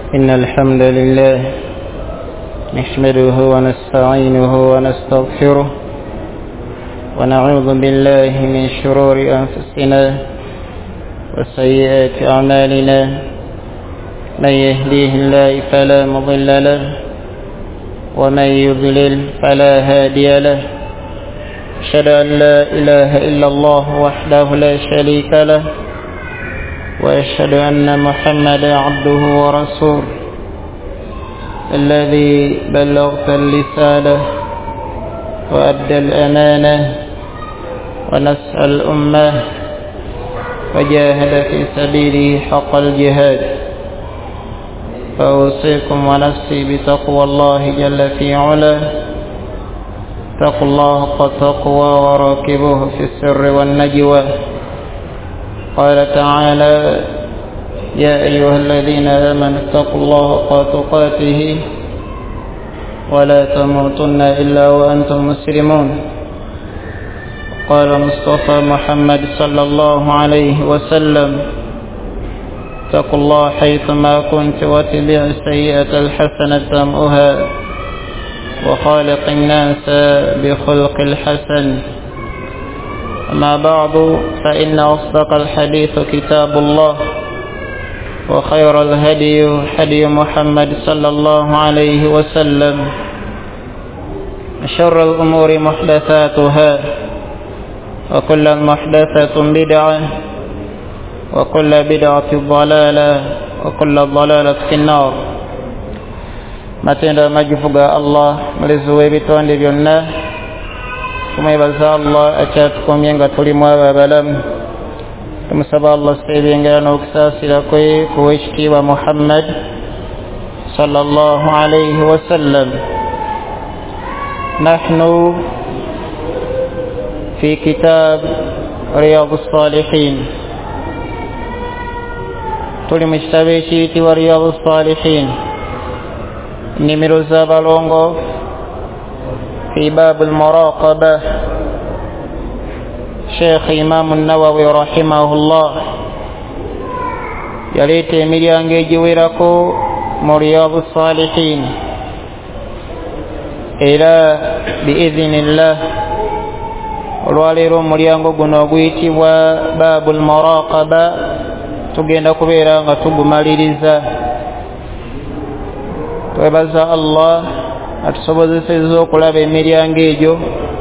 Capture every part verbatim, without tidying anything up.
إن الحمد لله نحمده ونستعينه ونستغفره ونعوذ بالله من شرور أنفسنا وسيئات أعمالنا من يهديه الله فلا مضل له ومن يضلل فلا هادي له أشهد أن لا إله إلا الله وحده لا شريك له وأشهد أن محمدا عبده ورسوله الذي بلغ الرسالة وأدى الأمانة ونصح الأمة وجاهد في سبيله حق الجهاد فأوصيكم ونفسي بتقوى الله جل في علاه اتقوا الله حق التقوى وراقبوه في السر والنجوى قال تعالى يا أيها الذين آمنوا اتقوا الله حق تقاته ولا تموتن إلا وأنتم مسلمون قال مصطفى محمد صلى الله عليه وسلم اتقوا الله حيثما كنت واتبع السيئة الحسنة تمؤها وخالق الناس بخلق الحسن أما بعد فإن أصدق الحديث كتاب الله وخير الهدي هدي محمد صلى الله عليه وسلم شر الأمور محدثاتها وكل محدثة بدعة وكل بدعة ضلالة وكل ضلالة في النار matendo majifuga Allah mlizuwe bitonde byonna kumwebaza Allah akyatukomye nga tuli mu abalamu tumusaba Allah sebengera n'okusasira kwe ku ekitiibwa Muhammad sallallahu alayhi wa sallam. Nahnu fi kitab Riyadus Salihin, tuli mu kitabo ekiyitibwa Riyadus Salihin nimero z'abalongo fi bab al-muraqaba. Sheikh Imam an-Nawawi rahimahullah yaleta emiryango egiwerako mu Riyadus Salihin era biiznillah olwaleero omulyango guno oguyitibwa babul muraqaba tugenda kubeera nga tugumaliriza. Twebaza Allah atusobozesezza okulaba emiryango egyo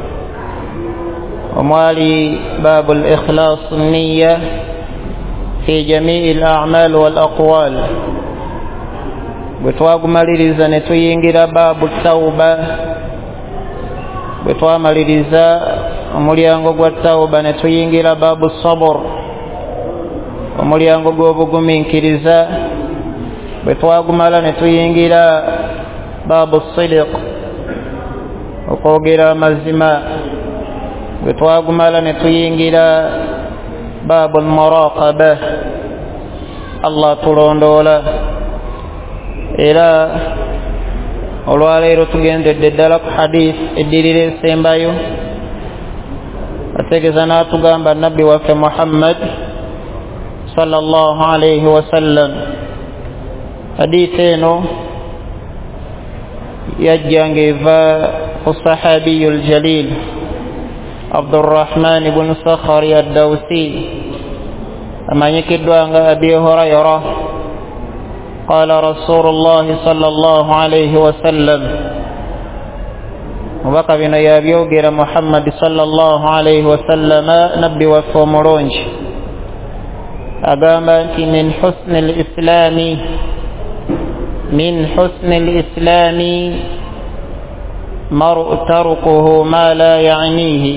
omwali babul ikhlas niyya fi jamii al-a'mal wal aqwal. Bwe twagumaliriza ne tuyingira babu tawba, bwe twamaliriza omulyango gwa tawba ne tuyingira babu sabr, omulyango gw'obugumiikiriza. Bwe twagumala ne tuyingira babu sidiq, okwogera amazima. Bwe twagumala ne tuyingira babu muraqaba, Allah tulondoola. Era olwaleero tugendedde ddala ku hadith eddirira esembayo, ategeeza n'atugamba nabbi waffe Muhammad sallallahu alayhi wa sallam. Hadith eno yajjanga eva ku sahabiyul jalil Abdurrahman ibn Sakhari ad-Dawsi amanyikiddwa nga Abi Hurayra qala Rasulullah sallallahu alayhi wa sallam. Mubaka bino yabyogera Muhammad sallallahu alayhi wa sallama nabbi waffe omulungi agamba nti min husni al-islami min husni al-islami mar'u tarukuhu ma la ya'nihi.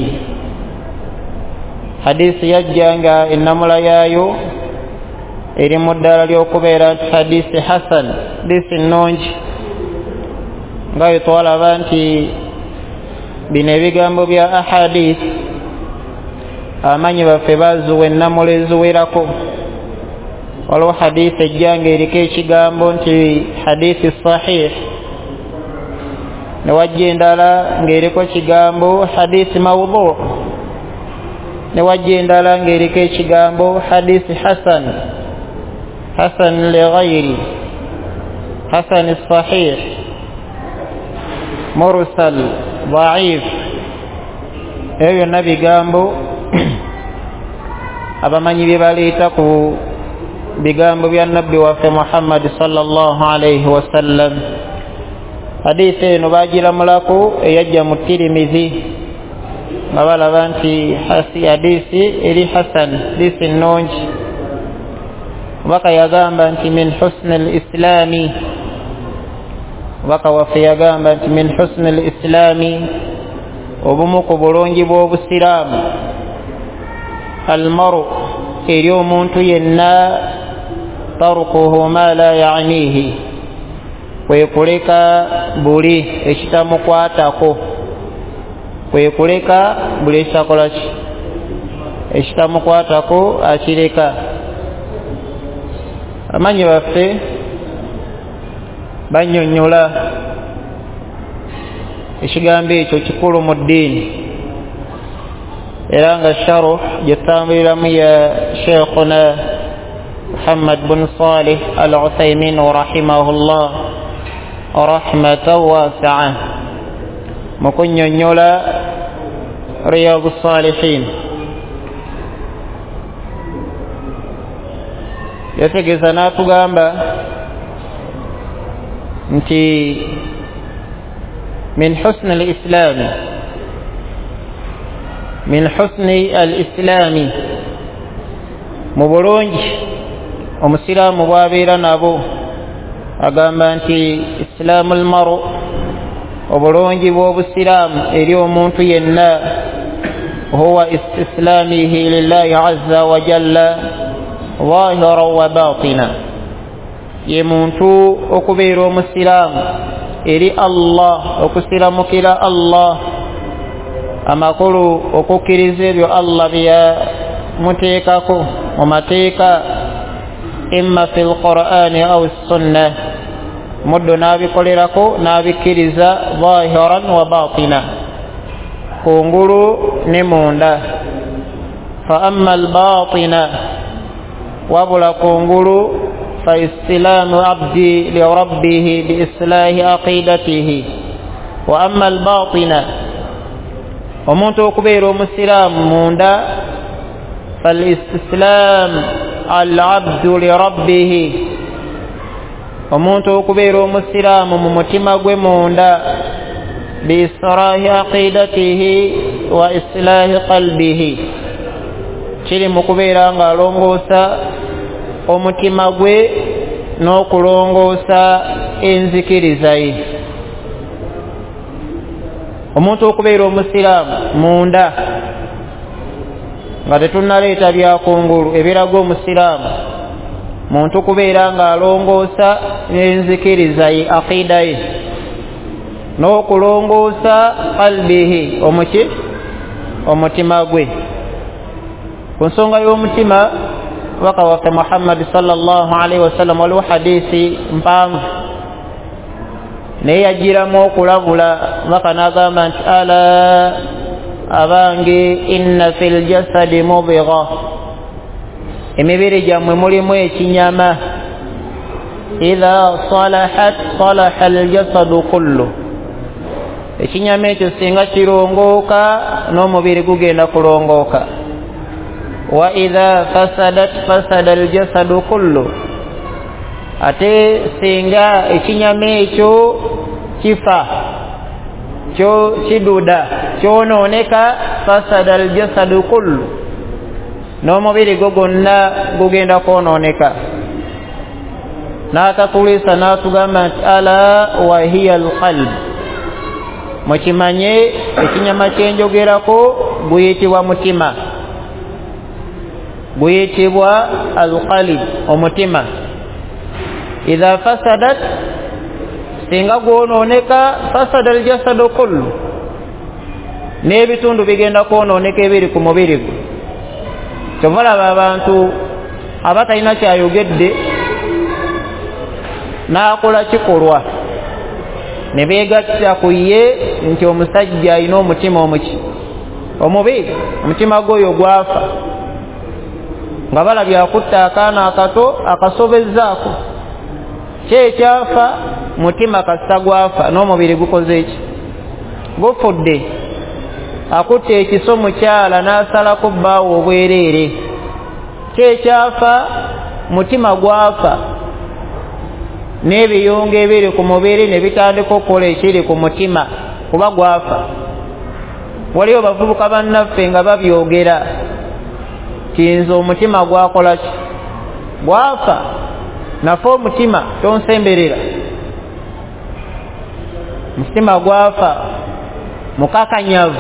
Hadisi yajjanga ennamula yaayo eri mu ddala ly'okubeera nti hadisi hasan, hadisi nnungi. Nga bwe twalaba nti bino ebigambo bya ahadith amanyi baffe baazuwa ennamula eziwerako. Waliwo hadisi ejjanga eriko ekigambo nti hadisi sahih, ne wajja endala ng'eriko ekigambo hadisi mawdu', ne wajja endala ng'eriko ekigambo hadisi hasan, hasan li ghayri. hasan sahih, mursal, dhaif. Ebyo nabigambo abamanyi bye baleeta ku bigambo bya nabbi waffe Muhammad sallallahu alayhi wa sallam. Hadithi eno bagiramulako eyajja mu Tirmidhi nga balaba nti hasi hadithi eri hasan, hadithi nnungi. Baka yagamba nti min husni al-islami, baka waffe yagamba nti min husni al-islami, obumu ku bulungi bw'obusiraamu, almaru eri omuntu yenna, tarukuhu ma la ya'nihi, kwe kuleka buli ekitamukwatako, kwe kuleka buli ekitakola ki ekitamukwatako akireka. Amanyi baffe bannyonnyola ekigambo ekyo kikulu mu ddiini, era nga sharuh gyetambuliramu ya sheikhuna Muhammad bin Salih al-Uthaymin rahimahullah rahmatan wasi'a, mu kunnyonnyola Riyadus Salihin. Yategeeza n'atugamba nti min husni al-islami, min husni al-islami, mu bulungi omusiraamu bw'abeera nabo. Agamba nti islaamu al-maru, obulungi bw'obusiraamu eri omuntu yenna, huwa istislaamihi lillahi azza wa jalla zaahira wa baatina, ye muntu okubeera omusiraamu eri Allah, okusiramukira Allah, amakulu okukkiriza ebyo Allah byamuteekako mu mateeka, imma fil qur'ani aw sunna, muddo n'abikolerako n'abikkiriza zahiran wa batina, kungulu ne munda. Fa amma al batina, wabula kungulu, fa istilamu abdi li rabbih bi islahi aqidatihi. Wa amma al batina, omuntu okubeera omusiraamu munda, fal istislam al abdu li rabbih, omuntu okubeera omusiraamu mu mutima gwe munda, bi islahi aqidatihi wa islahi qalbihi, kiri mu kubeera nga alongoosa omutima gwe n'okulongoosa enzikiriza ye. Omuntu okubeera omusiraamu munda, nga tetunnaleeta byakungulu ebiraga omusiraamu, muntu kubeera nga alongoosa n'enzikiriza ye, aqida ye, n'okulongoosa qalbihi, omuki omutima gwe. Ku nsonga y'omutima, waka waffe Muhammad sallallahu alaihi wasallam waliwo hadithi mpanvu naye yagiramu okulabula, waka n'agamba nti ala abange inna fil jasadi mudgha, emibiri gyammwe mulimu ekinyama, idha salahat salaha aljasadu kullu, ekinyama ekyo singa kirongooka n'omubiri gugenda kulongooka. Wa idha fasadat fasada aljasadu kullu, ate singa ekinyama ekyo kifa, kyo kiduda, kyonooneka, fasada aljasadu kullu, n'omubiri gwo gwonna gugenda kwonooneka. N'akatulisa n'atugamba nti ala wa hiya alqalb, mukimanye ekinyama kyenjogerako guyitibwa mutima, guyitibwa alqalb, omutima. Idha fasadat, singa gwonooneka, fasada aljasadu kullu, n'ebitundu bigenda kwonooneka ebiri ku mubiri gwe. Kyovalaba abantu abatalina kyayogedde n'akola kikolwa ne beegatta ku ye nti omusajja alina omutima omuki omubi, omutima gwoyo gwafa, nga balabye akutta akaana akato akasobezzaako, kyekyafa mutima kasita gwafa n'omubiri gukoze eki gufudde akutte ekiso mukyala n'asalako bbaawo obwereere kyekyafa mutima gwafa n'ebiyungu ebiri ku mubiri ne bitandika okukola ekiri ku mutima kuba gwafa. Waliwo bavubuka bannaffe nga babyogera tinza omutima gwakola ki gwafa. Nafe omutima tonsemberera, mutima gwafa mukakanyavu.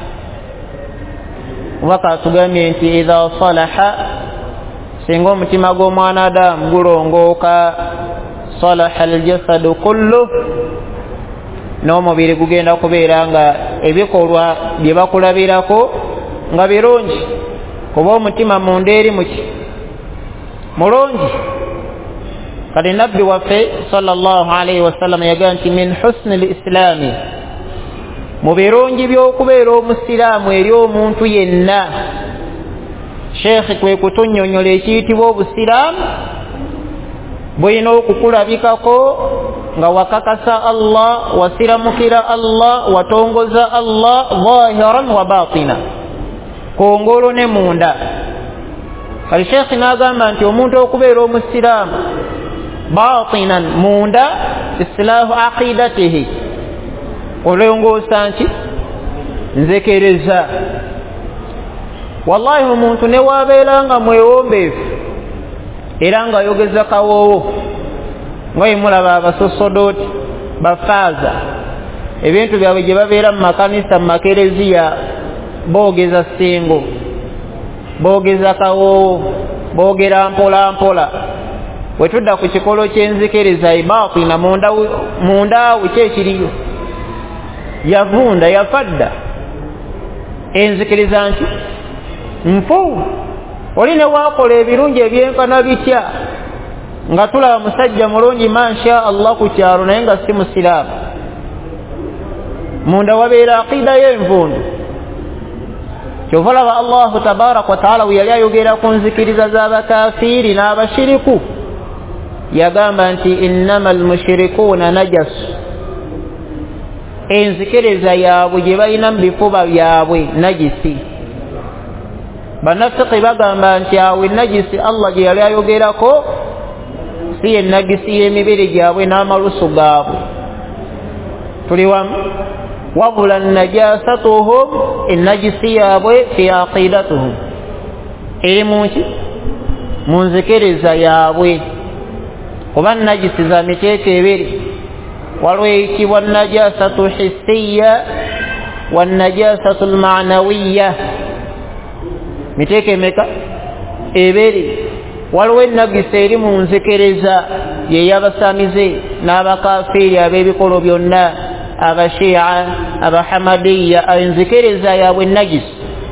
Mubaka atugambye nti idha salaha, singa omutima gw'omwana Adamu gulongooka, salaha aljasadu kullu, n'omubiri gugenda kubeera nga ebikolwa bye bakulabirako nga birungi, kuba omutima munda eri muki mulungi. Kale nabbi waffe sallallahu alayhi wasallam yagaa nti min husni lislaami, mu birungi by'okubeera omusiraamu eri omuntu yenna. Sheekhi kwe kutunnyonnyola ekiyitibwa obusiraamu, bulina okukulabikako nga wakakasa Allah, wasiramukira Allah, watongoza Allah zahiran wa batina, kongolo ne munda. Kale Sheekhi n'agamba nti omuntu okubeera omusiraamu batinan, munda islahu aqidatihi, olongoosa nti nzekereza. Wallahi omuntu ne wabeera nga mwewombeefu era nga ayogeza kawoowo, nga imulaba abasosodooti bafaaza ebintu byabwe gye babeera mu makanisa mu makereziya, boogeza ssingo, boogeza kawoowo, boogera mpola mpola. Bwe tudda ku kikolo ky'enzikiriza ibatina, munda munda kyekiriyo yavunda yafadda. Enzikiriza nti nfu, oli ne waakola ebirungi ebyenkana bitya nga tulaba musajja mulungi masha Allah ku kyalo naye nga si musiraamu, munda wabeera aqida y'envundu. Kyova olaba Allahu tabaraka wa taala we yali ayogera ku nzikiriza z'abakafiiri n'abashiriku, yagamba nti innama almushrikuuna najas, enzikiriza yaabwe gye balina mu bifuba byabwe najisi. Bannaffiqi bagamba nti awo enajisi Allah gye yali ayogerako si ennagisi y'emibiri gyabwe n'amalusu gaabwe, tuli wamu, wabula najasatuhum, ennagisi yaabwe fi aqidatuhum, eri munki mu nzikiriza yaabwe. Kuba najisi za miteeko ebiri, waliwo eyitibwa najasatu hissiya wa najasatu almanawiya. Miteeko emeka? Ebiri. Waliwo ennagisi eri mu nzikiriza yeyabasamize n'abakafiiri ab'ebikolo byonna, abashiya, abahamadiya, enzikiriza yaabwe ennagisi.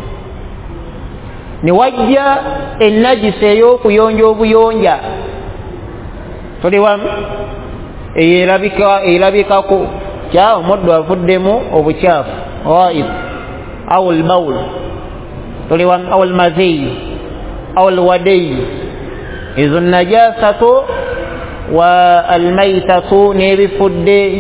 Ne wajja ennagisi ey'okuyonja obuyonja, tuli wamu, eyerabika erabikako kya omuddu avuddemu obukyafu, ghaid aw albawl, tuli wamu, aw almaziy aw alwadiy. Ezo najasatu wa almaytatu, n'ebifudde,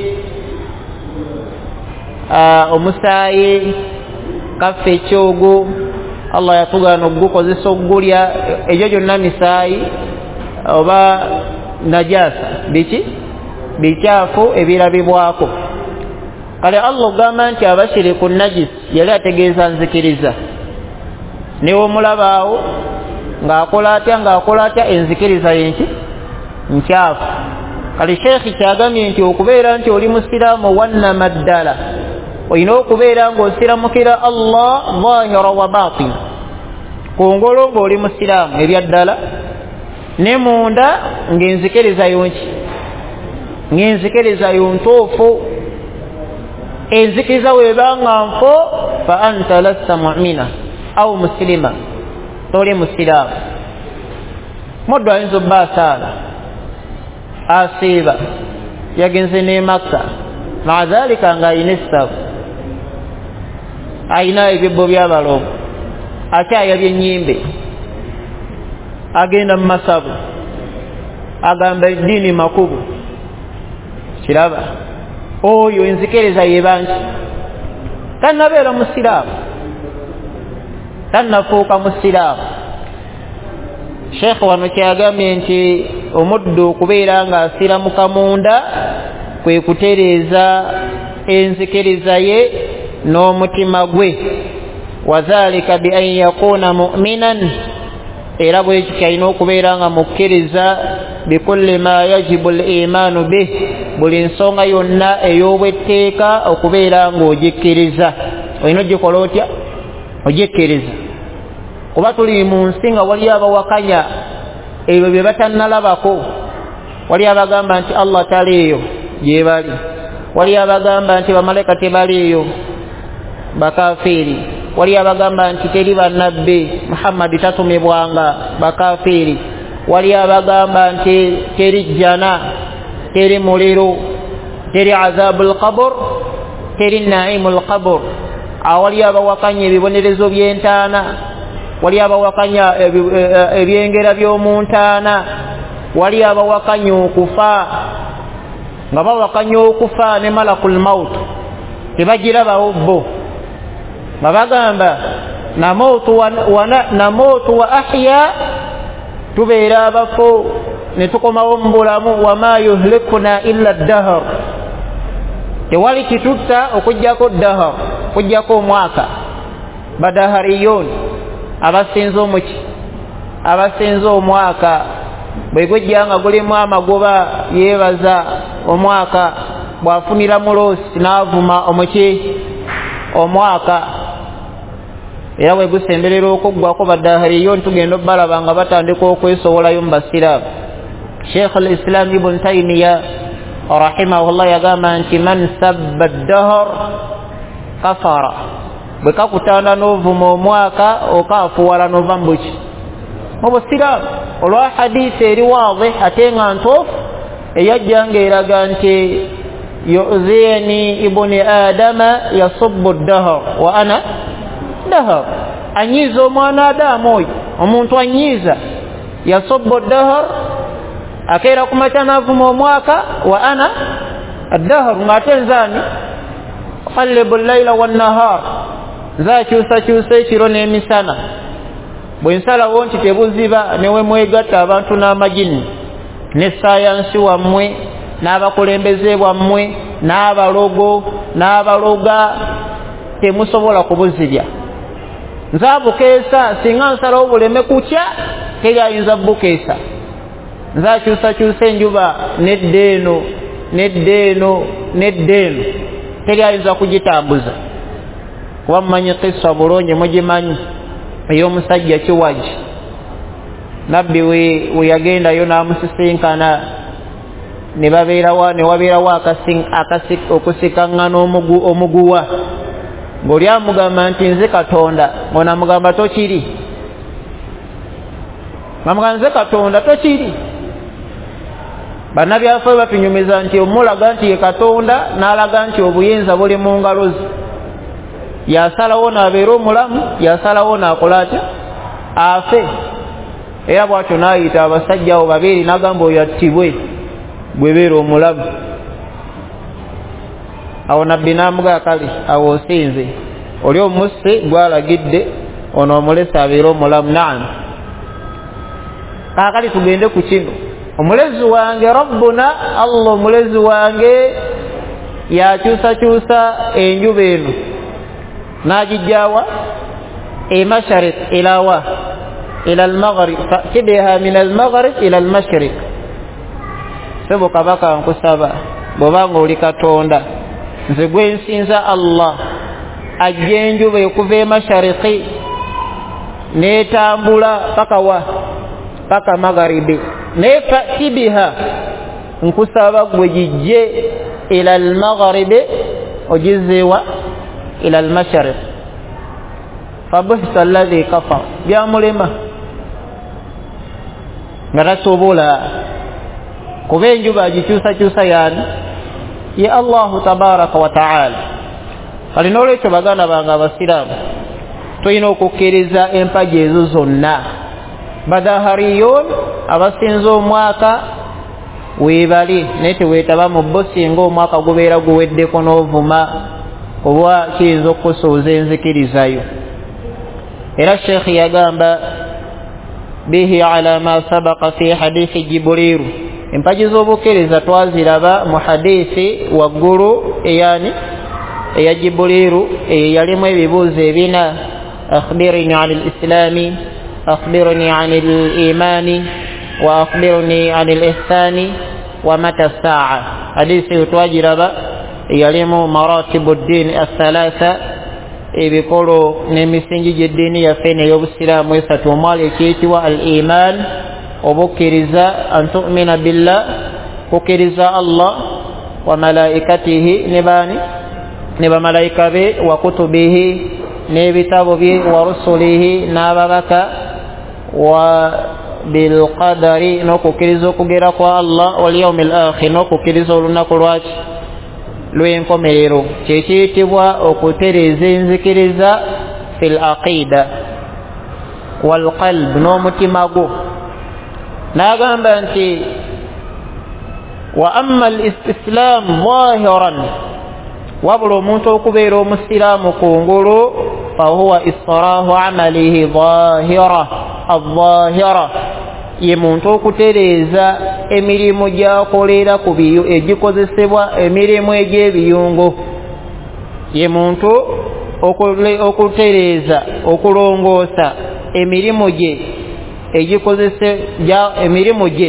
omusaayi, kaffe ekyogo Allah yatugaana okugukozesa okugulya, egyo gyonna misaayi oba najasa, biki bikyafu ebirabibwako. Kale Allah ogamba nti abashiriku najis, yali ategeeza nzikiriza. Newe omulabaawo ng'akola atya ng'akola atya, enzikiriza yenki nkyafu. Kale Sheekhi kyagambye nti okubeera nti oli musiraamu wannama ddala, olina okubeera ng'osiramukira Allah zahira wa batina, kongolo ng'oli musiraamu ebyaddala, ne munda ng'enzikiriza yonki ng'enzikiriza yontuufu. Enzikiriza webanga nfo fa anta lasta mu'mina au muslima, toli musiraamu. Muddu ayinza obba asaala, asiiba, yagenze ne Makka, maa dhalika ng'ayina essavu, ayina ebibbo by'abalongo, akyayabya ennyimbe, agenda mu masabu, agamba eddiini makubu, kiraba oyo enzikiriza yebanki tannabeera musiraamu tannafuuka musiraamu. Sheikh wano kyagambye nti omuddu okubeera nga asiramuka munda kwe kutereeza enzikiriza ye n'omutima gwe, wazalika bi an yakuna mu'minan, era bwekyo kyalina okubeera nga mukkiriza bikulli ma yajibu al-imaanu bih, buli nsonga yonna ey'obwetteeka okubeera ng'ogikkiriza. Olina ogikola otya? Ogikkiriza. Kuba tuli mu nsi nga wali abawakanya ebyo bye batannalabako. Wali abagamba nti Allah taliiyo gye bali, wali abagamba nti bamalayika tebaliiyo, bakafiiri. Wali abagamba nti teri bannabbi, Muhammad tatumibwanga, bakafiiri. Wali abagamba nti teri jjana, teri muliro, teri azabul qabr, teri naimul qabr. Awali abawakanya ebibonerezo by'entaana, wali abawakanya ebyengera by'omuntaana, wali abawakanya okufa, nga bawakanya okufa ne malakul maut tebagirabawo bo, nga bagamba namautu wa, wa, namautu wa ahya, tubeera abafo ne tukomawo mu bulamu, wama yuhlikuna illa ddahar, tewali kitutta okujjako ddahar, okujjako omwaka. Badahariyun abasinza omuki, abasinza omwaka, bwe gujja nga gulimu amagoba yeebaza omwaka, bwafunira muloosi n'avuma omuki omwaka. Era bwe gusemberera okuggwako badahariyun tugenda obbalaba nga batandika okwesowolayo mu basiraamu. Sheikh al-Islam Ibn Taymiyyah rahimahullah yagamba nti man sabba ad-dahr kafara, bwe kakutanda n'ovuma omwaka okaafuwala n'ova mu buki mu busiraamu. Olwa hadisi eri waadih ate nga ntoofu eyajja ng'eraga nti yu'zini ibni adama yasubbu ad-dahr wa ana dahar, anyiiza omwana Adamu oyo, omuntu anyiiza yasubbu ad-dahr, akeera ku makya n'avuma omwaka, wa ana ad-dahr, ng'ate nzaani qallibu al-layla wan-nahar, nzaakyusakyusa ekiro n'emisana. Bwe nsalawo nti tebuziba newe mwegatta abantu n'amagini ne sayansi wammwe n'abakulembeze bwammwe n'abalogo n'abaloga, temusobola kubuzibya. Nzaabukeesa singa nsalawo buleme kukya, teri ayinza bukeesa. Nzaakyusakyusa enjuba neddeeno neddeeno neddeeno, teri ayinza kugitambuza. Kuba mumanyi kisa bulungi, mugimanyi ey'omusajja Kiwaji. Nabbi we, we yagendayo n'amusisinkana, ne babeerawo ne wabeerawo okusikaŋŋana omugu, omuguwa, ng'oli amugamba nti nze Katonda, ng'onamugamba tokiri. Namugamba nze Katonda tokiri. Bannabyafayo batunyumiza nti omulaga nti ye Katonda n'alaga nti obuyinza buli mu ngalo ze. Yasalawo n'abeera omulamu, yasalawo n'akola atya? Afe. Era bw'atyo n'ayita abasajja abo babiri n'agamba oyo attibwe, gwe beera omulamu. Awo nabbi n'amugaa kale awo osinze, oli omusse gwalagidde, ono omulese abeera omulamu. Naam. Kaakali tugende ku kino. Omulezi wange Rabbuna Allah, omulezi wange yakyusakyusa enjuba eno n'agijjawa emashariq ila wa ila al-maghrib, fa'ti biha min al-maghrib ila al-mashriq. Sebo kabaka nkusaba bw'obanga oli Katonda, nze gwe nsinza Allah, ajja enjuba okuva emashariqi n'etambula paka wa paka magharibi, ne fa'ti biha nkusaba gwe gijje ila al-maghribi, ogizeewa ila al-mashriq. Fabuhita alladhi kafar, byamulema nga tasobola, kuba enjuba agikyusakyusa yaani ye Allahu tabaraka wa ta'ala. Kale n'olwekyo baganda bange abasiraamu, tulina okukkiriza empagi ezo zonna. Badahariyun abasinza omwaka weebali naye teweetaba mu bbo singa omwaka gubeera guweddeko n'ovuma oba kiyinza okukusuuza enzikirizayo. era sheekhi yagamba bihi ala ma sabaqa fi hadithi jibrilu, empagi z'obukkiriza twaziraba mu hadithi waggulu eyani eya jibrilu eyalimu ebibuuzo ebina: akhbirni ani lislami, akhbirni ani limani, wa akhbirni ani lihsani, wa mata saa. hadithi twagiraba eyalimu maratibu ddini athalatha, ebikolo n'emisingi gy'eddiini yaffe ey'obusiraamu esatu, omwali ekiyitibwa al iman, obukkiriza, an tu'mina billah, kukkiriza Allah, wa malaikatihi, ne baani ne bamalayika be, wa kutubihi, n'ebitabo bye, wa rusulihi, n'ababaka, wa bilqadari, n'okukkiriza okugera kwa Allah, wal yawmil akhir, n'okukkiriza olunaku lwaki lw'enkomerero, kyekiyitibwa okutereeza enzikiriza fil aqida wal qalb, n'omutima gwo. n'agamba nti wa amma al istislam zahiran, wabula omuntu okubeera omusiraamu kungulu, fahuwa israhu amalihi zahira azahira, ye muntu okutereeza emirimu gy'akolera ku biyu egikozesebwa emirimu egy'ebiyungo, ye muntu okutereeza okulongoosa emirimu gye egikozesebwa emirimu gye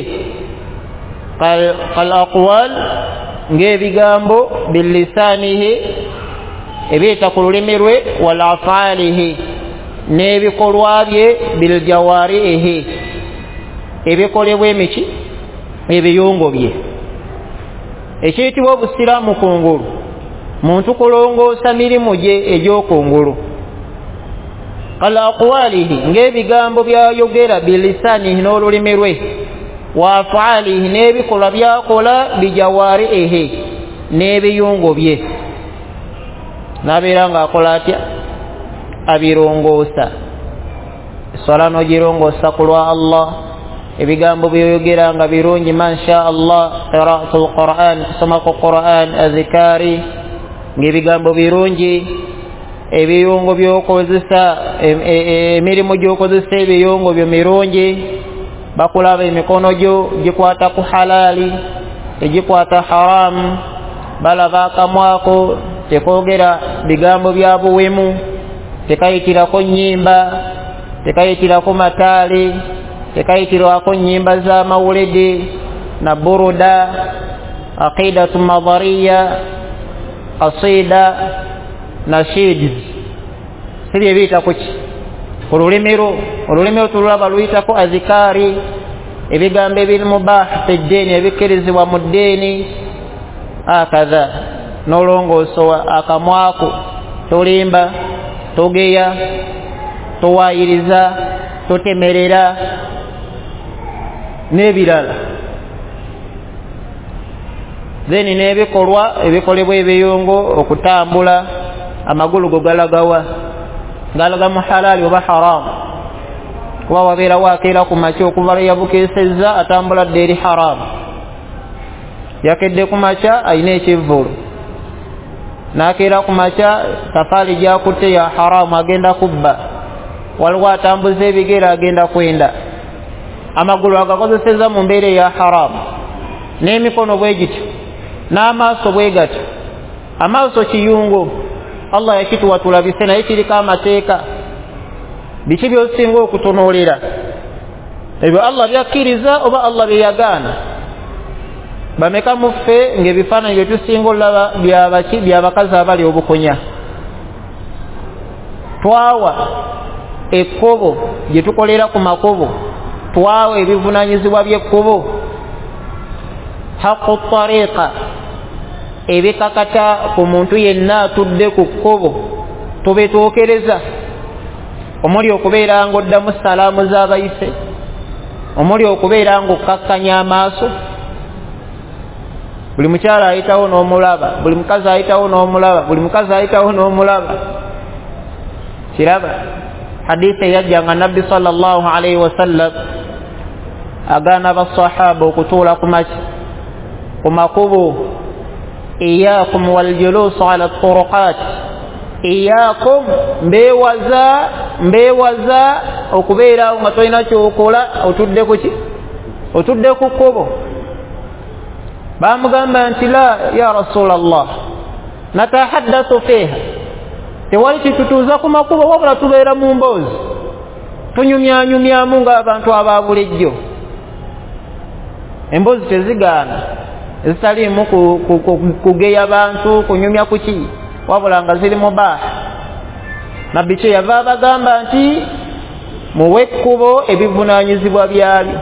kal aqwal, ng'ebigambo, bilisanihi, ebyeta ku lulimi lwe, wal afaalihi, n'ebikolwa bye, biljawarihi, ebikolebwa emiki ebiyungo bye. ekiyitibwa obusiraamu kungulu, muntu kulongoosa mirimu gye egy'okungulu. kal aqwalihi, ng'ebigambo byayogera, bilisanihi, n'olulimi lwe, wa afaalihi, n'ebikolwa byakola, bijawarihi, n'ebiyungo bye. n'abeera ng'akola atya? abirongoosa. eswala n'ogirongoosa ku lwa Allah, ebigambo byoyogera nga birungi, masha Allah, qira'atul Qur'an, kusoma ku Qur'an, azikari, ng'ebigambo birungi, ebiyungo by'okozesa, emirimu gy'okozesa ebiyungo byo mirungi, bakulaba emikono gyo gikwata ku halali, tegikwata haramu, balaba akamwako tekoogera bigambo bya buwemu, tekayitirako nnyimba, tekayitirako mataali, tekayitirwako nnyimba z'amawulidi na buruda, aqidatu madariya, qasida, nashids. siri ebiyita kuki? ku lulimi lwo. olulimi otululaba luyitako azikari, ebigambo ebiri mubah fi ddiini, ebikkirizibwa mu ddiini, akadha n'olongoosa akamwako, tolimba, togeya, towayiriza, totemerera, n'ebirala. then n'ebikolwa ebikolebwa ebiyungo, okutambula, amagulu go galagawa, galaga mu halali oba haramu, kuba wabeera wakeera ku makya okuva yabukeesezza atambula dde eri haramu, yakedde ku makya ayina ekivvulu, n'akeera ku makya safaali gyakutte ya haramu, agenda kubba, waliwo atambuza ebigere agenda kwenda, amagulu agakozeseza mu mbeera ya haramu, n'emikono bwe gityo, n'amaaso bwe gatyo. amaaso kiyungo, Allah yakituwa tulabise, naye kiriko amateeka. biki by'osinga okutunuulira? ebyo Allah byakkiriza oba Allah bye yagaana? bameka muffe ng'ebifaananyi bye tusinga olaba byabaki byabakazi abali obukunya. twawa ekkobo gye tukolera ku makubo, twawa ebivunaanyizibwa by'ekkubo, haqqu ttariiqa, ebikakata ku muntu yenna atudde ku kkubo tubetookereza, omuli okubeera ng'oddamu salaamu z'abayise, omuli okubeera ng'okkakkanya amaaso. buli mukyala ayitawo n'omulaba, buli mukazi ayitawo n'omulaba, buli mukazi ayitawo n'omulaba. kiraba hadithi eyajjanga nabbi sallallahu alaihi wasallam agaana abasahaba okutuula ku makya, kumakubo iyakum wal julus ala turuqat iyakum mbewaza mbewaza okubeera nga tolina kyokola otudde kuki otudde ku kkubo bamugamba nti la ya rasulallah natahaddathu fiha tewali kitutuuza ku makubo wabula tubeera mu mboozi tunyumyanyumyamu ng'abantu ababulijjo emboozi tezigaana ezitaliimu kugeya bantu kunyumya kuki wabula nga ziri mu baaha nabbi kye yava abagamba nti muwe ekkubo ebivunaanyizibwa byabyo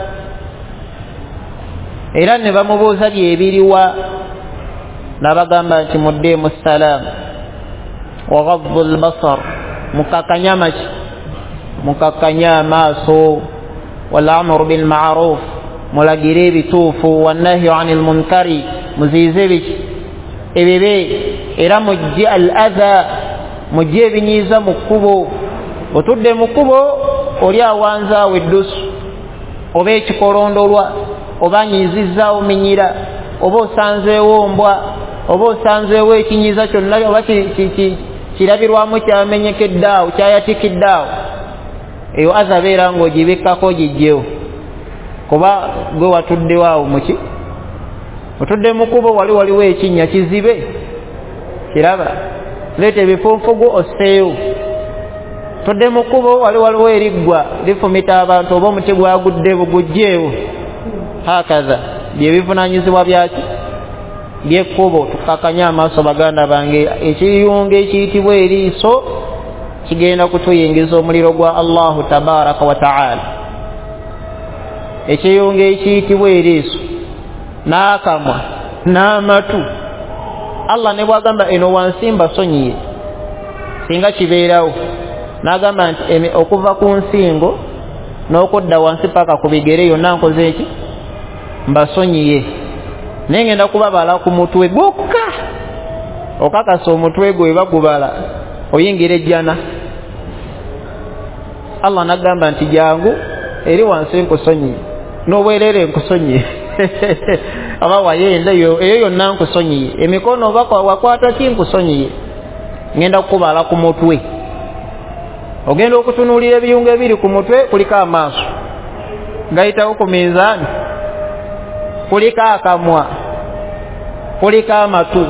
era ne bamubuuza byebiriwa n'abagamba nti muddeemu salaamu wa ghaddu albasar mukakanya maki mukakanya amaaso wal amru bil ma'ruf mulagire ebituufu wannahyu anil munkari muziize biki ebibe era mujje al adha mujje ebinyiiza mu kkubo otudde mu kkubo oli awanzaawo eddusu oba ekikolondolwa oba nyiizizaawo minyira oba osanzeewo mbwa oba osanzeewo ekinyiiza kyonna oba kirabirwamu kyamenyekeddaawo kyayatikiddaawo eyo adha beera ng'ogibikkako gijjewo kuba gwe watuddewo awo muki otudde mu kkubo wali waliwo ekinnya kizibe kiraba leeta ebifunfugu osseeyo tudde mu kkubo wali waliwo eriggwa lifumita abantu oba omuti gwagudde bugujjeewo hakaza byebivunaanyizibwa byaki byekkubo tukakanya amaaso baganda bange ekiyunga ekiyitibwa eriiso kigenda kutuyingiza omuliro gwa allahu tabaraka wa taala ekiyunga ekiyitibwa eriiso n'akamwa n'amatu allah ne bwagamba eno wansi mbasonyiye singa kibeerawo n'agamba nti okuva ku nsingo n'okudda wansi paka ku bigere yonna nkoze eki mbasonyiye naye ngenda kubabala ku mutwe gwokka okakasa omutwe gwe bagubala oyingira ejjana allah n'agamba nti jangu eri wansi nkusonyiye n'obwerere nkusonyiye aba wayenda eyo yonna nkusonyiye emikono oba wakwata ki nkusonyiye ngenda kukubala ku mutwe ogenda okutunuulira ebiyungu ebiri ku mutwe kuliko amaaso gayitawo ku minzaani kuliko akamwa kuliko amatu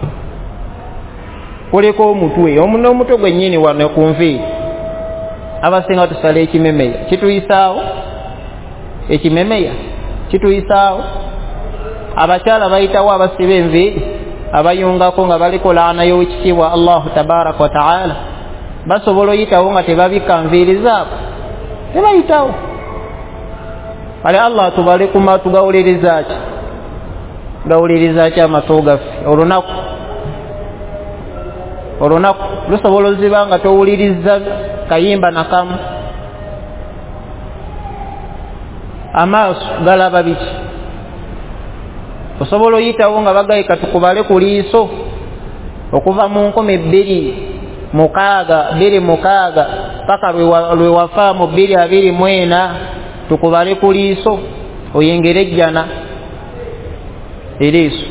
kuliko omutwe omutwe gwennyini wano ku nviiri abasinga tusala ekimemeya kituyisaawo ekimemeya kituyisaawo abakyala bayitawo abasiba enviiri abayungako nga baliko laana y'owekitiibwa allahu tabaraka wa taala basobola oyitawo nga tebabika nviiri zaabo tebayitawo kale allah atubale kuma tugawuliriza ki gawuliriza ki amatu gaffe olunaku olunaku lusobola oziba nga towuliriza kayimba nakamu amaaso galaba biki osobola oyitawo nga bagayika tukubale ku liiso okuva mu nkumi bbiri mukaaga bbiri mukaaga paka lwe wafa mu bbiri abiri mwena tukubale ku liiso oyengere ejjana eriiso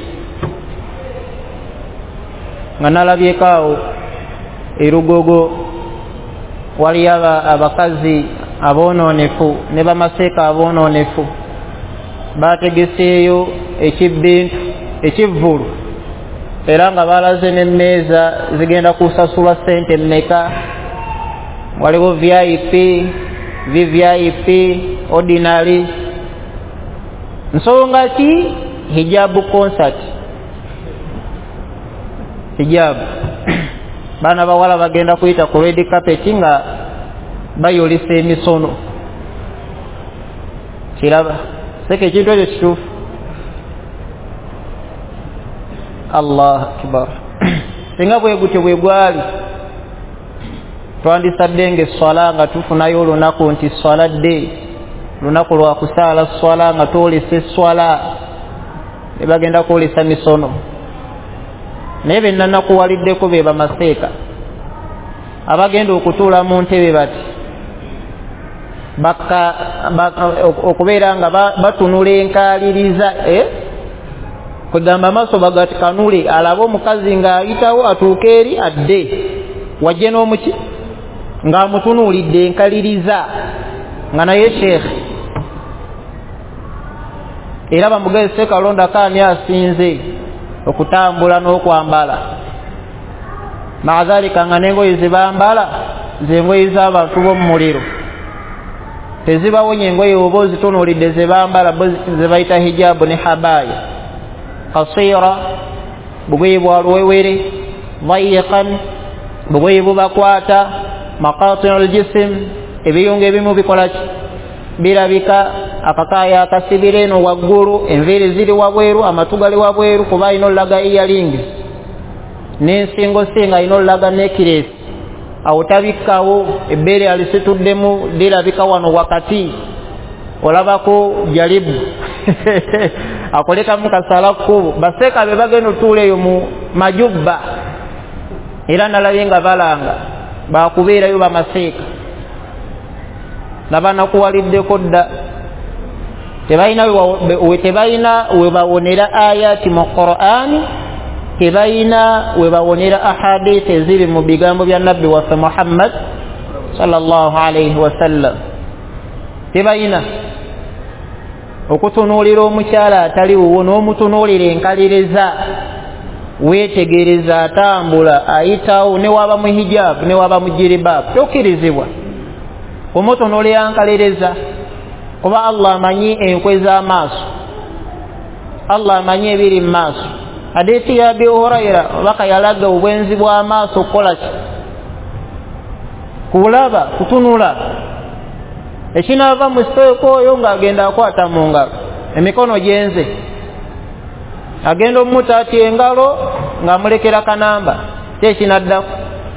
nga nalabyekaawo erugogo waliyo abakazi abonoonefu ne bamaseeka abonoonefu bategeseeyo ekibbintu ekivvulu era nga balaze n'emmeeza zigenda kusasulwa ssente mmeka waliwo V I P V V I P ordinary nsonga ki hijabu concert hijabu baana bawala bagenda kuyita ku red carpet nga bayolisa emisono kiraba seke ekintu ekyo kituufu allah akbar singa bwe gutyo bwe gwali twandisadde nga esswala nga tufunayo olunaku nti swala dde lunaku lwa kusaala swala nga twolesa esswala ne bagenda kwolesa misono naye be nanakuwaliddeko be bamaseeka abagenda okutuula mu ntebe bati okubeera nga batunula enkaliriza kugamba maaso bagatikanule alaba omukazi nga ayitawo atuuka eri adde wajje n'omuki ng'amutunuulidde enkaliriza nga naye sheekhe era bamugezese kalonda kaani asinze okutambula n'okwambala maadhalika nga n'engoye ze bambala z'engoye z'abantu b'omu muliro tezibawonya engoye oba ozitunuulidde ze bambala ze bayita hijabu ne habaya qasira bugoye bwa luwewere dayiqan bugoye bubakwata maqatiu aljism ebiyungu ebimu bikola ki birabika akakaya akasibire eno waggulu enviiri ziri wabweru amatu gali wabweru kuba alina olaga earrings n'ensingo singa alina olaga necklace awo tabikkawo ebbeere alisituddemu lirabika wano wakati olabako jalibu akolekamu kasala kkubo baseeka be bagenda otuula eyo mu majubba era nalabye nga balanga bakubeerayo bamaseeka nabanakuwaliddeko dda tebalina tebalina webawonera ayati mu Qur'ani tebalina webawonera ahadithi eziri mu bigambo bya nabbi waffe Muhammad sallallahu alayhi wasallam tebalina okutunuulira omukyala atali wuwo n'omutunuulira enkaliriza weetegereza atambula ayitawo ne waba mu hijabu ne waba mu jiribabu tokkirizibwa kumutunuulira nkaliriza kuba Allah amanyi enkwe z'amaaso Allah amanyi ebiri mu maaso hadithi ya Abi Huraira baka yalaga obwenzi bw'amaaso kukola ki kulaba kutunula ekinava mu siteeko oyo ng'agenda akwata mu ngalo emikono gyenze agenda omuta ati engalo ng'amulekera kanamba kyekinaddaku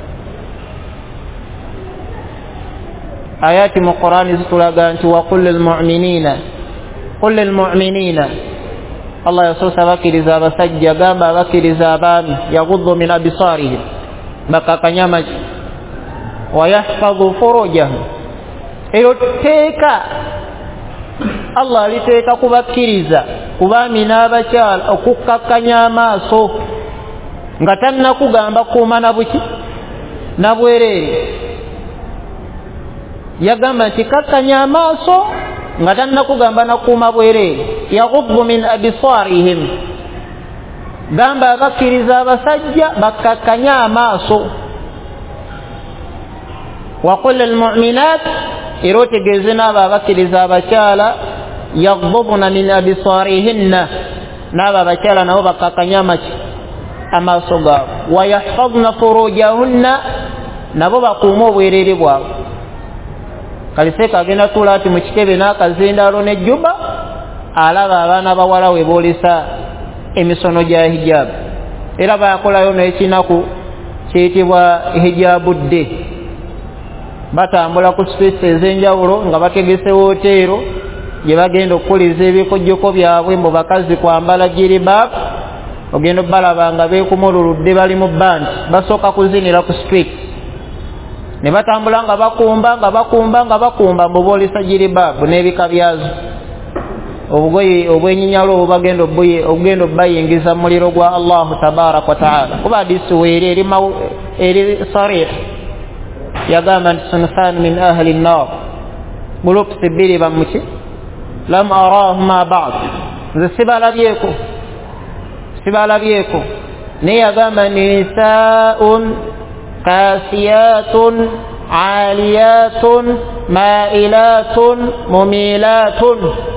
ayati mu Qur'ani zitulaga nti wa qul lil mu'minina qul lil mu'minina Allah yasoosa bakiriza abasajja gamba abakiriza abaami yaghuddu min absarihim bakakanyama wa yahfadhu furujahum eyo teeka Allah aliteeka kubakkiriza kubaami n'abakyala okukakkanya amaaso nga tannakugamba kuuma na buki na bwereere yagamba nti kakkanya amaaso nga tannakugamba nakuuma bwereere yaghuddu min absarihim gamba abakkiriza abasajja bakkakkanya amaaso wa qul lil mu'minat era otegeeze n'abo abakkiriza abakyala yaghdubna min absarihinna n'abo abakyala nabo bakkakkanya amaki amaaso gaabo wa yahfadna furujahunna nabo bakuuma obwereere bwabwe kaliseeka agenda tuula ati mu kitebe n'akazindaalo n'ejjuba alaba abaana bawala we boolesa emisono gya hijabu era bayakolayo n'ekinaku kiyitibwa hijabu dde batambula ku space ez'enjawulo nga bategese wooteero gye bagenda okukuliza ebikojjoko byabwe mbu bakazi kwambala jiribabu ogenda balaba nga beekumululudde bali mu bandi basooka kuzinira ku street ne batambula nga bakumba nga bakumba nga bakumba mbu boolesa jiribabu n'ebika byazo obugoye obwenyinyalo obagenda obugenda obayingiza mu muliro gwa Allahu tabaraka wa taala kuba hadisi weeri eri eri sarih yagamba nti sunfan min ahli an-nar groups bbiri bamuki lam arahuma ba'd nze sibalabyeko sibalabyeko naye yagamba nisaun kasiyatun aliyatun mailatun mumilatun